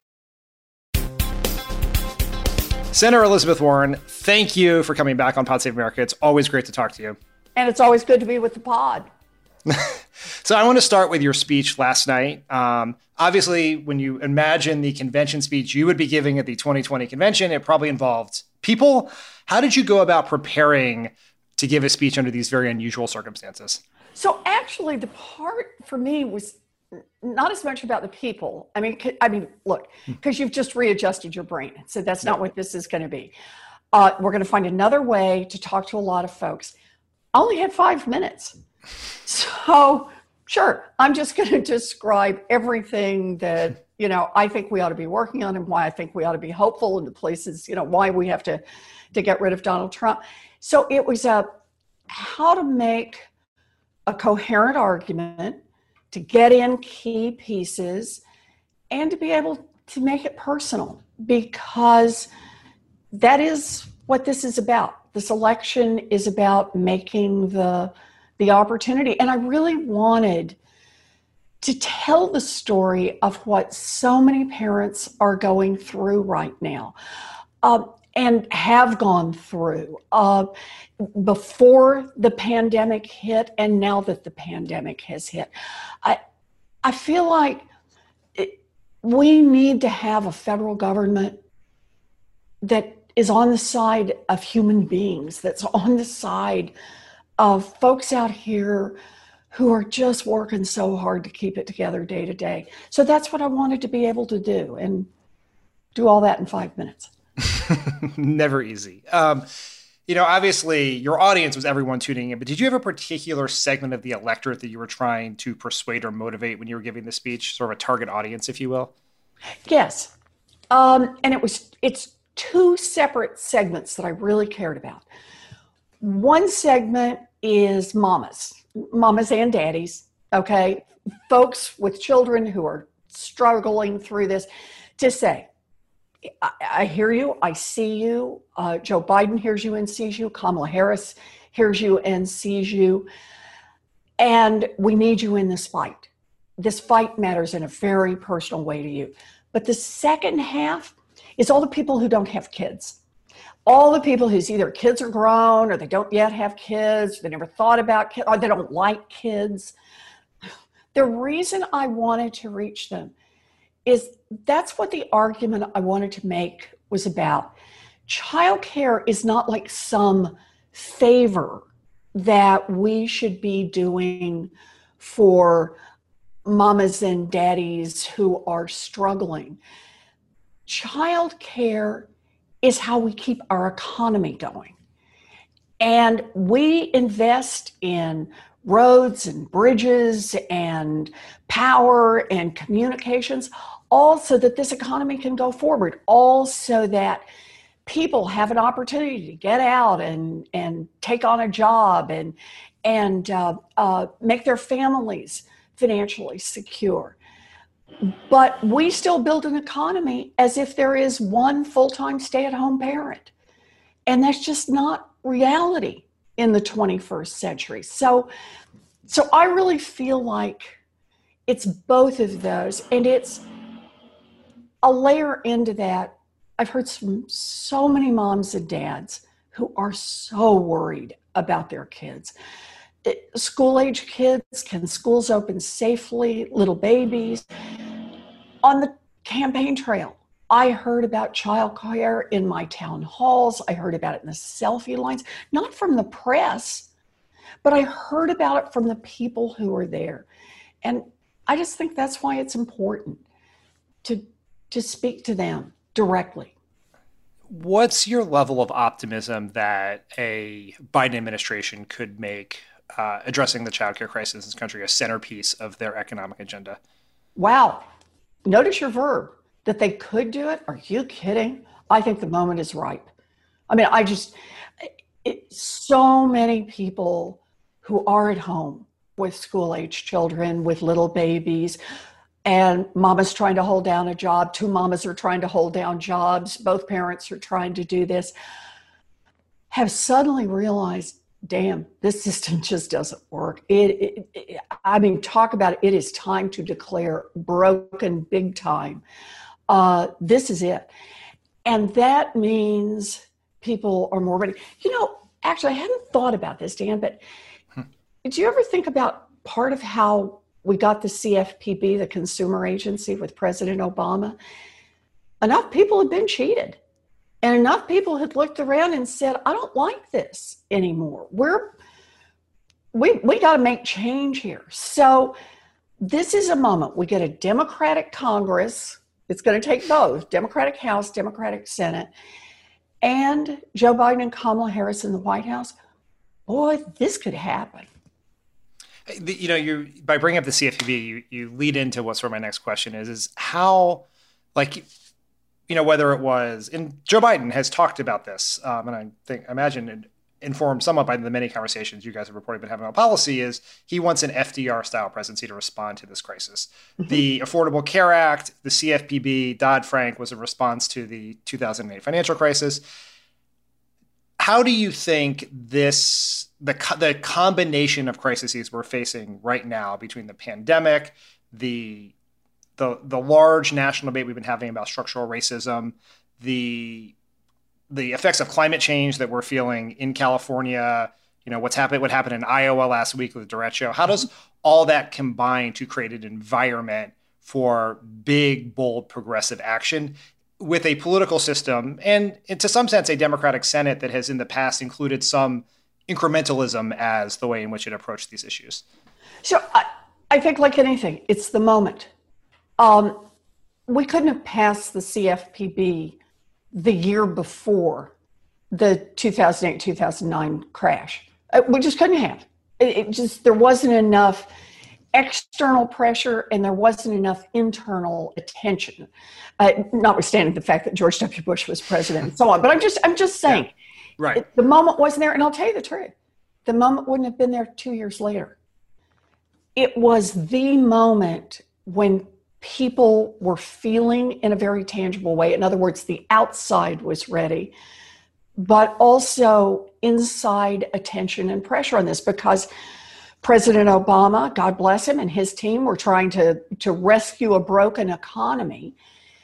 Senator Elizabeth Warren, thank you for coming back on Pod Save America. It's always great to talk to you. And it's always good to be with the pod. So I want to start with your speech last night. Um, obviously, when you imagine the convention speech you would be giving at the twenty twenty convention, it probably involved people. How did you go about preparing to give a speech under these very unusual circumstances? So actually, the part for me was not as much about the people. I mean, I mean, look, because you've just readjusted your brain. So that's not what this is going to be. Uh, we're going to find another way to talk to a lot of folks. I only had five minutes. So sure, I'm just going to describe everything that, you know, I think we ought to be working on and why I think we ought to be hopeful and the places, you know, why we have to, to get rid of Donald Trump. So it was a, how to make a coherent argument, to get in key pieces, and to be able to make it personal, because that is what this is about. This election is about making the, the opportunity. And I really wanted to tell the story of what so many parents are going through right now. Um, and have gone through uh, before the pandemic hit and now that the pandemic has hit. I, I feel like it, we need to have a federal government that is on the side of human beings, that's on the side of folks out here who are just working so hard to keep it together day to day. So that's what I wanted to be able to do, and do all that in five minutes. Never easy. Um, you know, obviously your audience was everyone tuning in, but did you have a particular segment of the electorate that you were trying to persuade or motivate when you were giving the speech, sort of a target audience, if you will? Yes. Um, and it was, it's two separate segments that I really cared about. One segment is mamas, mamas and daddies. Okay. Folks with children who are struggling through this, to say, I, I hear you. I see you. Uh, Joe Biden hears you and sees you. Kamala Harris hears you and sees you. And we need you in this fight. This fight matters in a very personal way to you. But the second half is all the people who don't have kids. All the people whose either kids are grown or they don't yet have kids, they never thought about kids, or they don't like kids. The reason I wanted to reach them is that's what the argument I wanted to make was about. Childcare is not like some favor that we should be doing for mamas and daddies who are struggling. Childcare is how we keep our economy going. And we invest in roads and bridges and power and communications, all so that this economy can go forward, all so that people have an opportunity to get out and, and take on a job and, and uh, uh, make their families financially secure. But we still build an economy as if there is one full-time stay-at-home parent. And that's just not reality in the twenty-first century. So, so I really feel like it's both of those. And it's a layer into that. I've heard from so many moms and dads who are so worried about their kids. School-age kids, can schools open safely? Little babies. On the campaign trail, I heard about childcare in my town halls. I heard about it in the selfie lines, not from the press, but I heard about it from the people who were there. And I just think that's why it's important to, to speak to them directly. What's your level of optimism that a Biden administration could make uh, addressing the childcare crisis in this country a centerpiece of their economic agenda? Wow. Notice your verb, that they could do it. Are you kidding? I think the moment is ripe. I mean, I just, it, so many people who are at home with school-age children, with little babies, and mama's trying to hold down a job. Two mamas are trying to hold down jobs. Both parents are trying to do this. Have suddenly realized, damn, this system just doesn't work. It, it, it, I mean, talk about it. It is time to declare broken big time. Uh, this is it. And that means people are more ready. You know, actually, I hadn't thought about this, Dan, but hmm. did you ever think about part of how we got the C F P B, the consumer agency with President Obama? Enough people had been cheated. And enough people had looked around and said, I don't like this anymore. We're, we we got to make change here. So this is a moment. We get a Democratic Congress. It's going to take both, Democratic House, Democratic Senate, and Joe Biden and Kamala Harris in the White House. Boy, this could happen. You know, you by bringing up the C F P B, you, you lead into what sort of my next question is, is how, like, you know, whether it was, and Joe Biden has talked about this, um, and I think, I imagine it informed somewhat by the many conversations you guys have reported been having about policy, is he wants an F D R-style presidency to respond to this crisis. Mm-hmm. The Affordable Care Act, the C F P B, Dodd-Frank was a response to the two thousand eight financial crisis. How do you think this, the, the combination of crises we're facing right now between the pandemic, the the the large national debate we've been having about structural racism, the the effects of climate change that we're feeling in California, you know, what's happened, what happened in Iowa last week with the derecho, how does all that combine to create an environment for big, bold, progressive action with a political system and, and to some sense, a Democratic Senate that has in the past included some incrementalism as the way in which it approached these issues? So I, I think like anything, it's the moment. Um, we couldn't have passed the C F P B the year before the two thousand eight, two thousand nine crash. We just couldn't have. It, it just, there wasn't enough external pressure and there wasn't enough internal attention, uh, notwithstanding the fact that George W. Bush was president and so on. But I'm just, I'm just saying, yeah, right. It, the moment wasn't there. And I'll tell you the truth. The moment wouldn't have been there two years later. It was the moment when people were feeling in a very tangible way. In other words, the outside was ready, but also inside attention and pressure on this because President Obama, God bless him, and his team were trying to, to rescue a broken economy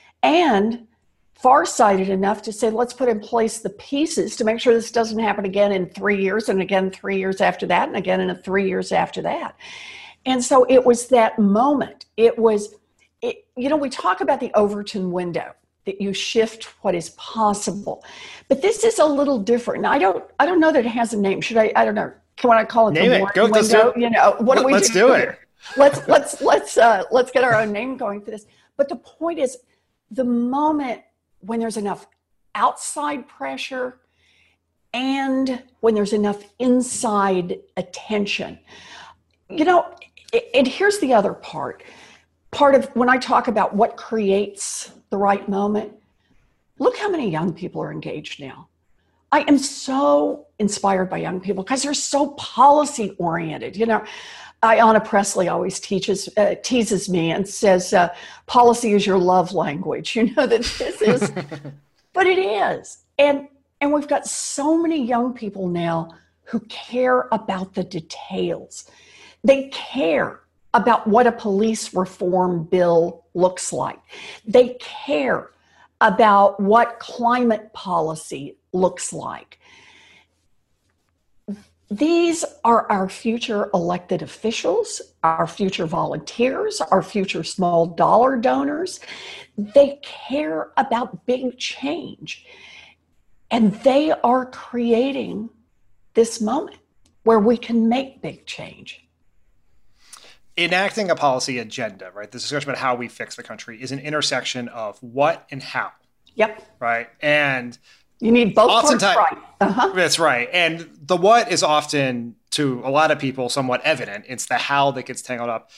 and farsighted enough to say, let's put in place the pieces to make sure this doesn't happen again in three years and again three years after that and again in three years after that. And so it was that moment. It was It, you know, we talk about the Overton window, that you shift what is possible, but this is a little different. Now, I don't, I don't know that it has a name. Should I? I don't know. Can I call it name the it? Warren Go, window? let's do it. You know, what do we let's do? do it. Let's let's let's uh, let's get our own name going for this. But the point is, the moment when there's enough outside pressure and when there's enough inside attention, you know. And here's the other part. Part of when I talk about what creates the right moment, look how many young people are engaged now. I am so inspired by young people because they're so policy oriented. You know, Ayanna Pressley always teaches uh, teases me and says, uh, policy is your love language. You know that this is, but it is. And, and we've got so many young people now who care about the details. They care about what a police reform bill looks like. They care about what climate policy looks like. These are our future elected officials, our future volunteers, our future small dollar donors. They care about big change. And they are creating this moment where we can make big change. Enacting a policy agenda, right? This discussion about how we fix the country is an intersection of what and how. Yep. Right. And you need both parts right. Uh-huh. That's right. And the what is often, to a lot of people, somewhat evident. It's the how that gets tangled up.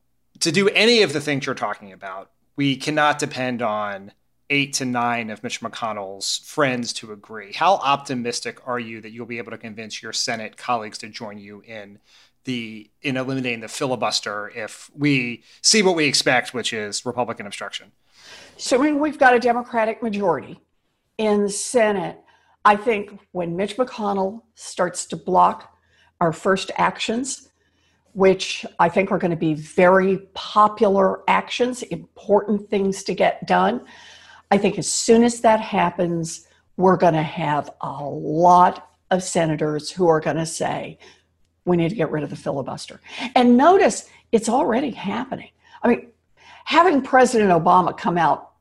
To do any of the things you're talking about, we cannot depend on eight to nine of Mitch McConnell's friends to agree. How optimistic are you that you'll be able to convince your Senate colleagues to join you in the in eliminating the filibuster if we see what we expect, which is Republican obstruction? So I mean, we've got a Democratic majority in the Senate. I think when Mitch McConnell starts to block our first actions, which I think are going to be very popular actions, important things to get done, I think as soon as that happens, we're going to have a lot of senators who are going to say, we need to get rid of the filibuster. And notice it's already happening. I mean, having President Obama come out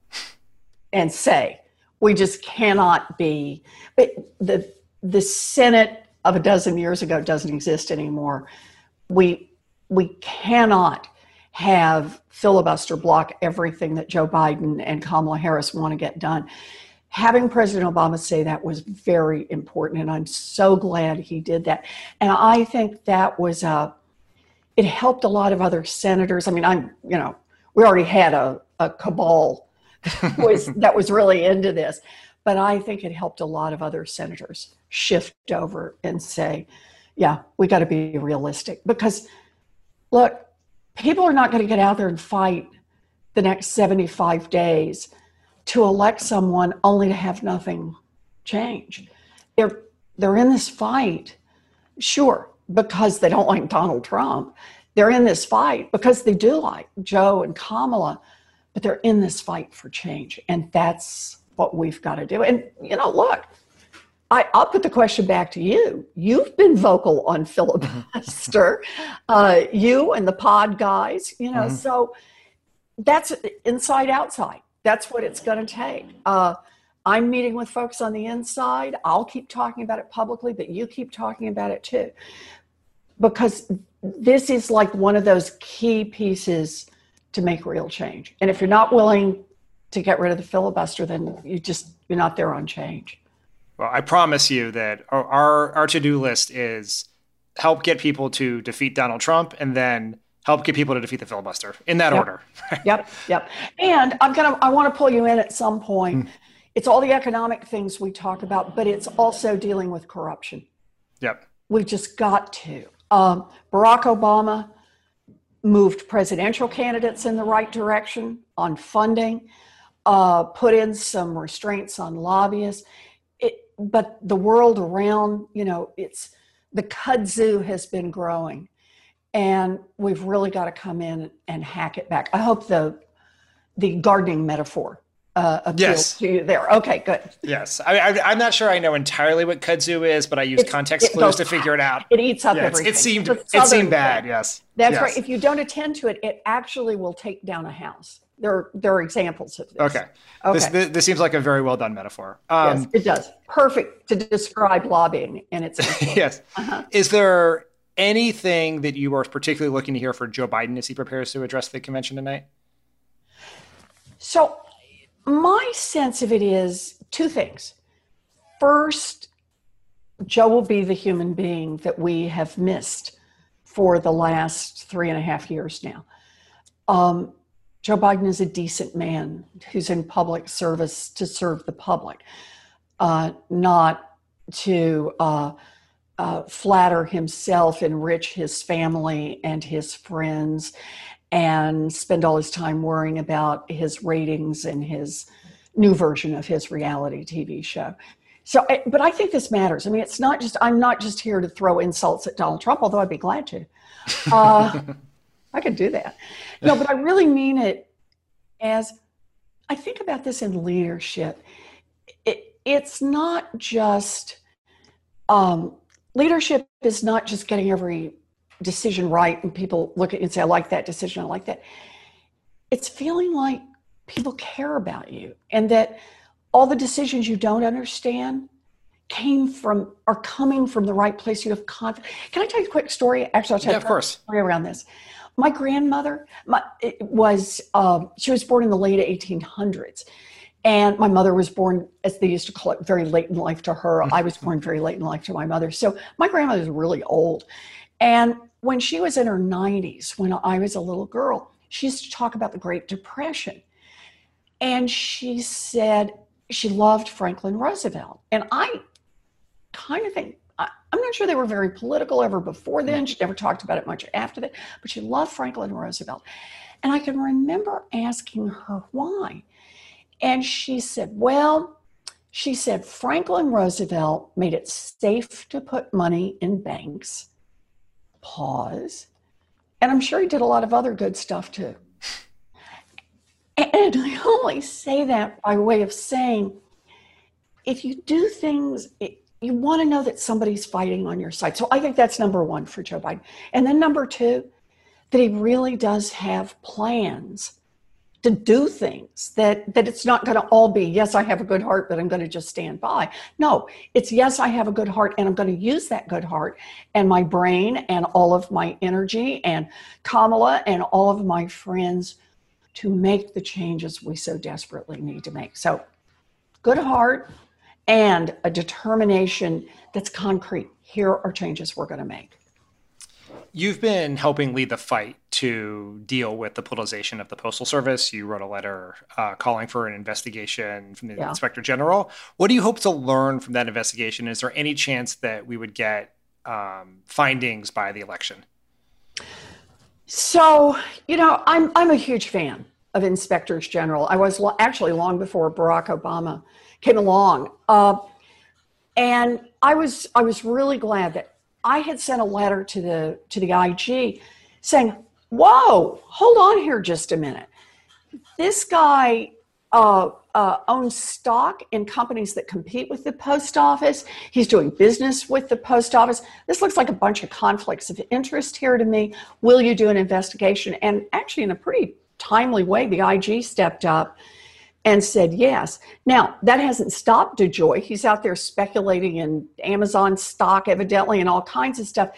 and say, we just cannot be, but the the Senate of a dozen years ago doesn't exist anymore. We we cannot have filibuster block everything that Joe Biden and Kamala Harris want to get done. Having President Obama say that was very important, and I'm so glad he did that. And I think that was a, it helped a lot of other senators. I mean, I'm, you know, we already had a, a cabal that was, that was really into this, but I think it helped a lot of other senators shift over and say, yeah, we got to be realistic. Because, look, people are not going to get out there and fight the next seventy-five days to elect someone only to have nothing change. They're, they're in this fight, sure, because they don't like Donald Trump. They're in this fight because they do like Joe and Kamala, but they're in this fight for change. And that's what we've got to do. And, you know, look, I, I'll put the question back to you. You've been vocal on filibuster, uh, you and the pod guys, you know, mm-hmm. So that's inside, outside. That's what it's going to take. Uh, I'm meeting with folks on the inside. I'll keep talking about it publicly, but you keep talking about it too. Because this is like one of those key pieces to make real change. And if you're not willing to get rid of the filibuster, then you just, you're not there on change. Well, I promise you that our, our, our to-do list is help get people to defeat Donald Trump and then help get people to defeat the filibuster in that yep. order. Yep. Yep. And I'm going to, I want to pull you in at some point. Mm. It's all the economic things we talk about, but it's also dealing with corruption. Yep. We've just got to. Um, Barack Obama moved presidential candidates in the right direction on funding, uh, put in some restraints on lobbyists. It, but the world around, you know, it's the kudzu has been growing, and we've really got to come in and hack it back. I hope the the gardening metaphor uh, appeals yes. to you there. Okay, good. Yes, I, I, I'm not sure I know entirely what kudzu is, but I use it's, context it clues goes, to figure it out. It eats up yeah, everything. It seemed it seemed bad. Thing. Yes, that's yes. right. If you don't attend to it, it actually will take down a house. There, there are examples of this. Okay. Okay. This, this, this seems like a very well done metaphor. Um, yes, it does. Perfect to describe lobbying in its. Yes. Uh-huh. Is there anything that you are particularly looking to hear for Joe Biden as he prepares to address the convention tonight? So, my sense of it is two things. First, Joe will be the human being that we have missed for the last three and a half years now. Um, Joe Biden is a decent man who's in public service to serve the public, uh, not to uh, uh, flatter himself, enrich his family and his friends, and spend all his time worrying about his ratings and his new version of his reality T V show. So, but I think this matters. I mean, it's not just, I'm not just here to throw insults at Donald Trump, although I'd be glad to. Uh, I could do that. No, but I really mean it as, I think about this in leadership. It, it's not just, um, leadership is not just getting every decision right and people look at you and say, I like that decision, I like that. It's feeling like people care about you and that all the decisions you don't understand came from, are coming from the right place. You have confidence. Can I tell you a quick story? Actually, I'll tell yeah, you of course. a story around this. My grandmother my, it was, um, she was born in the late eighteen hundreds. And my mother was born, as they used to call it, very late in life to her. I was born very late in life to my mother. So my grandmother was really old. And when she was in her nineties, when I was a little girl, she used to talk about the Great Depression. And she said she loved Franklin Roosevelt. And I kind of think, I, I'm not sure they were very political ever before then. She never talked about it much after that, but she loved Franklin Roosevelt. And I can remember asking her why. And she said, well, she said, Franklin Roosevelt made it safe to put money in banks. Pause. And I'm sure he did a lot of other good stuff too. And I only say that by way of saying, if you do things, it, you want to know that somebody's fighting on your side. So I think that's number one for Joe Biden. And then number two, that he really does have plans to do things, that, that it's not going to all be, yes, I have a good heart, but I'm going to just stand by. No, it's yes, I have a good heart, and I'm going to use that good heart and my brain and all of my energy and Kamala and all of my friends to make the changes we so desperately need to make. So good heart and a determination that's concrete. Here are changes we're going to make. You've been helping lead the fight to deal with the politicization of the Postal Service. You wrote a letter uh, calling for an investigation from the yeah. Inspector General. What do you hope to learn from that investigation? Is there any chance that we would get um, findings by the election? So, you know, I'm I'm a huge fan of Inspectors General. I was lo- actually long before Barack Obama came along. Uh, and I was I was really glad that I had sent a letter to the to the I G saying, whoa, hold on here just a minute. This guy uh, uh, owns stock in companies that compete with the post office. He's doing business with the post office. This looks like a bunch of conflicts of interest here to me. Will you do an investigation? And actually, in a pretty timely way, the I G stepped up and said yes. Now, that hasn't stopped DeJoy. He's out there speculating in Amazon stock, evidently, and all kinds of stuff.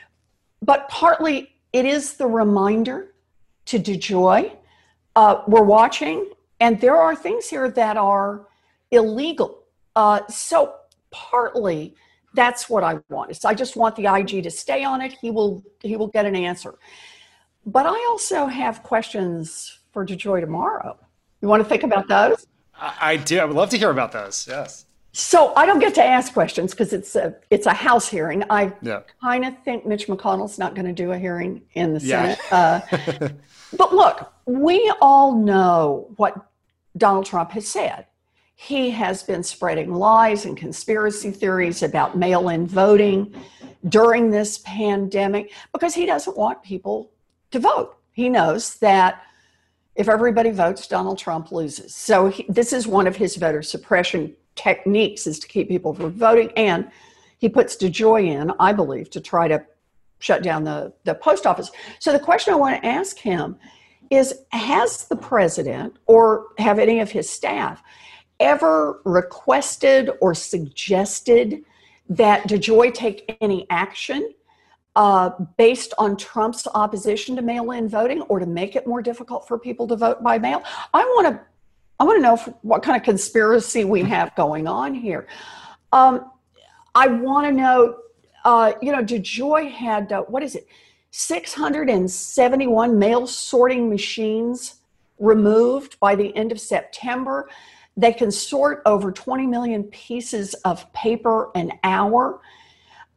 But partly, it is the reminder to DeJoy. Uh, we're watching, and there are things here that are illegal. Uh, so partly, that's what I want. It's, I just want the I G to stay on it. He will, he will get an answer. But I also have questions for DeJoy tomorrow. You want to think about those? I, I do. I would love to hear about those. Yes. So I don't get to ask questions because it's a it's a House hearing. I yeah. kind of think Mitch McConnell's not going to do a hearing in the yeah. Senate. Uh, but look, we all know what Donald Trump has said. He has been spreading lies and conspiracy theories about mail-in voting during this pandemic because he doesn't want people to vote. He knows that if everybody votes, Donald Trump loses. So he, this is one of his voter suppression techniques, is to keep people from voting. And he puts DeJoy in, I believe, to try to shut down the, the post office. So the question I want to ask him is, has the president or have any of his staff ever requested or suggested that DeJoy take any action Uh, based on Trump's opposition to mail-in voting or to make it more difficult for people to vote by mail? I want to I want to know what kind of conspiracy we have going on here. Um, I want to know, uh, you know, DeJoy had, uh, what is it, six hundred seventy-one mail sorting machines removed by the end of September. They can sort over twenty million pieces of paper an hour.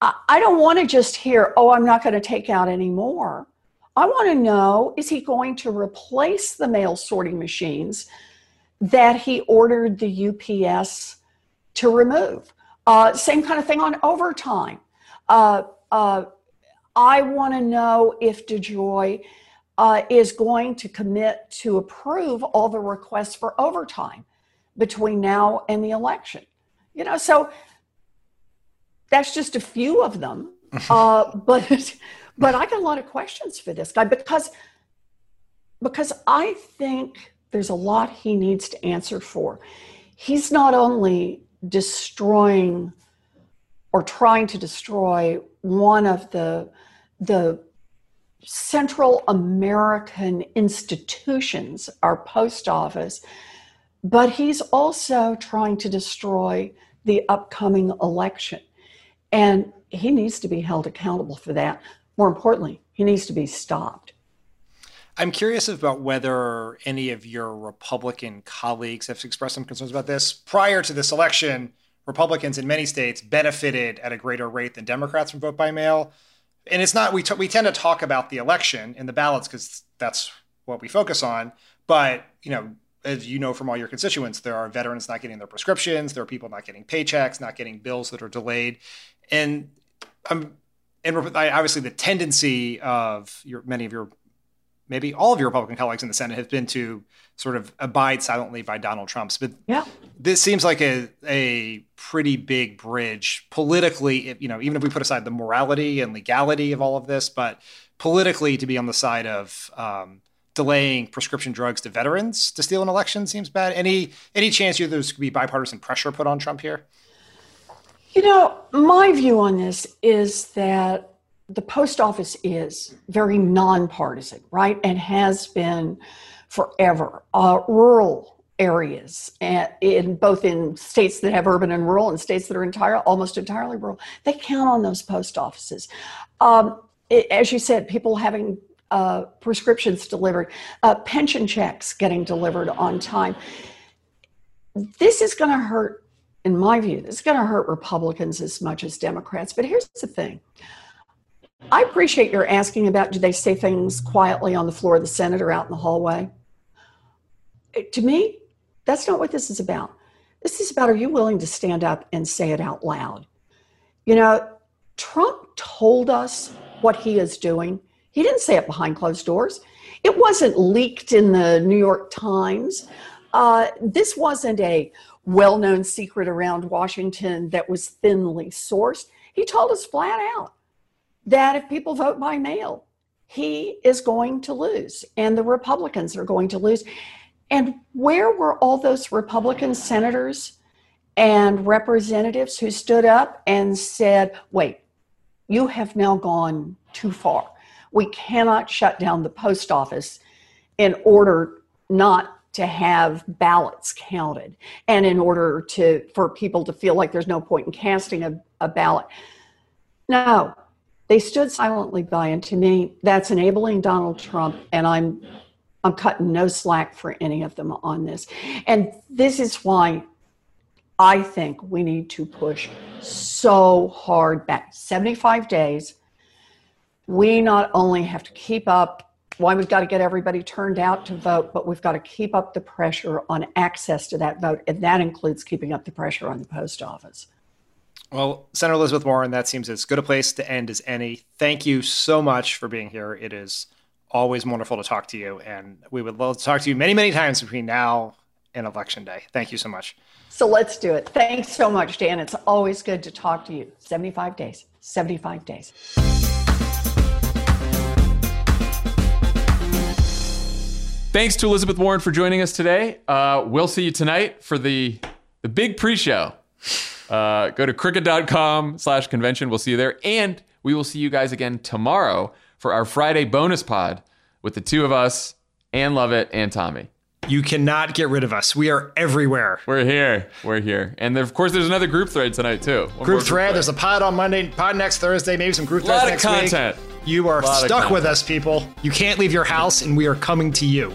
I, I don't want to just hear, oh, I'm not going to take out any more. I want to know, is he going to replace the mail sorting machines that he ordered the U P S to remove? Uh, same kind of thing on overtime. Uh, uh, I want to know if DeJoy uh, is going to commit to approve all the requests for overtime between now and the election. You know, so that's just a few of them. Uh, but but I got a lot of questions for this guy because, because I think there's a lot he needs to answer for. He's not only destroying or trying to destroy one of the, the Central American institutions, our post office, but he's also trying to destroy the upcoming election. And he needs to be held accountable for that. More importantly, he needs to be stopped. I'm curious about whether any of your Republican colleagues have expressed some concerns about this. Prior to this election, Republicans in many states benefited at a greater rate than Democrats from vote by mail. And it's not, we, t- we tend to talk about the election and the ballots because that's what we focus on. But, you know, as you know from all your constituents, there are veterans not getting their prescriptions. There are people not getting paychecks, not getting bills that are delayed. And um, and obviously the tendency of your many of your, maybe all of your Republican colleagues in the Senate has been to sort of abide silently by Donald Trump's. But yeah. This seems like a a pretty big bridge politically, you know, even if we put aside the morality and legality of all of this, but politically to be on the side of um, delaying prescription drugs to veterans to steal an election seems bad. Any any chance you there's going to be bipartisan pressure put on Trump here? You know, my view on this is that the post office is very nonpartisan, right? And has been forever. Uh, rural areas, and in both in states that have urban and rural and states that are entire, almost entirely rural, they count on those post offices. Um, it, as you said, people having uh, prescriptions delivered, uh, pension checks getting delivered on time. This is going to hurt, in my view, this is going to hurt Republicans as much as Democrats. But here's the thing. I appreciate your asking about, do they say things quietly on the floor of the Senate or out in the hallway? To me, that's not what this is about. This is about, are you willing to stand up and say it out loud? You know, Trump told us what he is doing. He didn't say it behind closed doors. It wasn't leaked in the New York Times. Uh, this wasn't a well-known secret around Washington that was thinly sourced. He told us flat out that if people vote by mail, he is going to lose and the Republicans are going to lose. And where were all those Republican senators and representatives who stood up and said, wait, you have now gone too far. We cannot shut down the post office in order not to have ballots counted and in order to for people to feel like there's no point in casting a, a ballot. No, they stood silently by. And to me, that's enabling Donald Trump. And I'm I'm cutting no slack for any of them on this. And this is why I think we need to push so hard back. seventy-five days. We not only have to keep up, why we've got to get everybody turned out to vote, but we've got to keep up the pressure on access to that vote. And that includes keeping up the pressure on the post office. Well, Senator Elizabeth Warren, that seems as good a place to end as any. Thank you so much for being here. It is always wonderful to talk to you. And we would love to talk to you many, many times between now and Election Day. Thank you so much. So let's do it. Thanks so much, Dan. It's always good to talk to you. seventy-five days. seventy-five days. Thanks to Elizabeth Warren for joining us today. Uh, we'll see you tonight for the, the big pre-show. Uh, go to cricket.com slash convention. We'll see you there. And we will see you guys again tomorrow for our Friday bonus pod with the two of us, Ann Lovett and Tommy. You cannot get rid of us. We are everywhere. We're here. We're here. And there, of course, there's another group thread tonight, too. One group thread. Group there's a pod on Monday, pod next Thursday, maybe some group threads next week. A lot of content. You are stuck with us, people. You can't leave your house, and we are coming to you.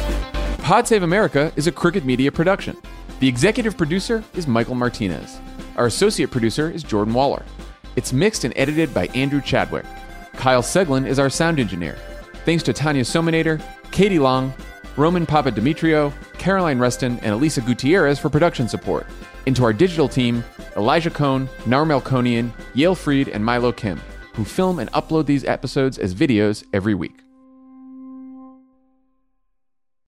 Pod Save America is a Crooked Media production. The executive producer is Michael Martinez. Our associate producer is Jordan Waller. It's mixed and edited by Andrew Chadwick. Kyle Seglin is our sound engineer. Thanks to Tanya Sominator, Katie Long, Roman Papadimitriou, Caroline Reston, and Elisa Gutierrez for production support. And to our digital team, Elijah Cohn, Nar Melkonian, Yale Freed, and Milo Kim, who film and upload these episodes as videos every week.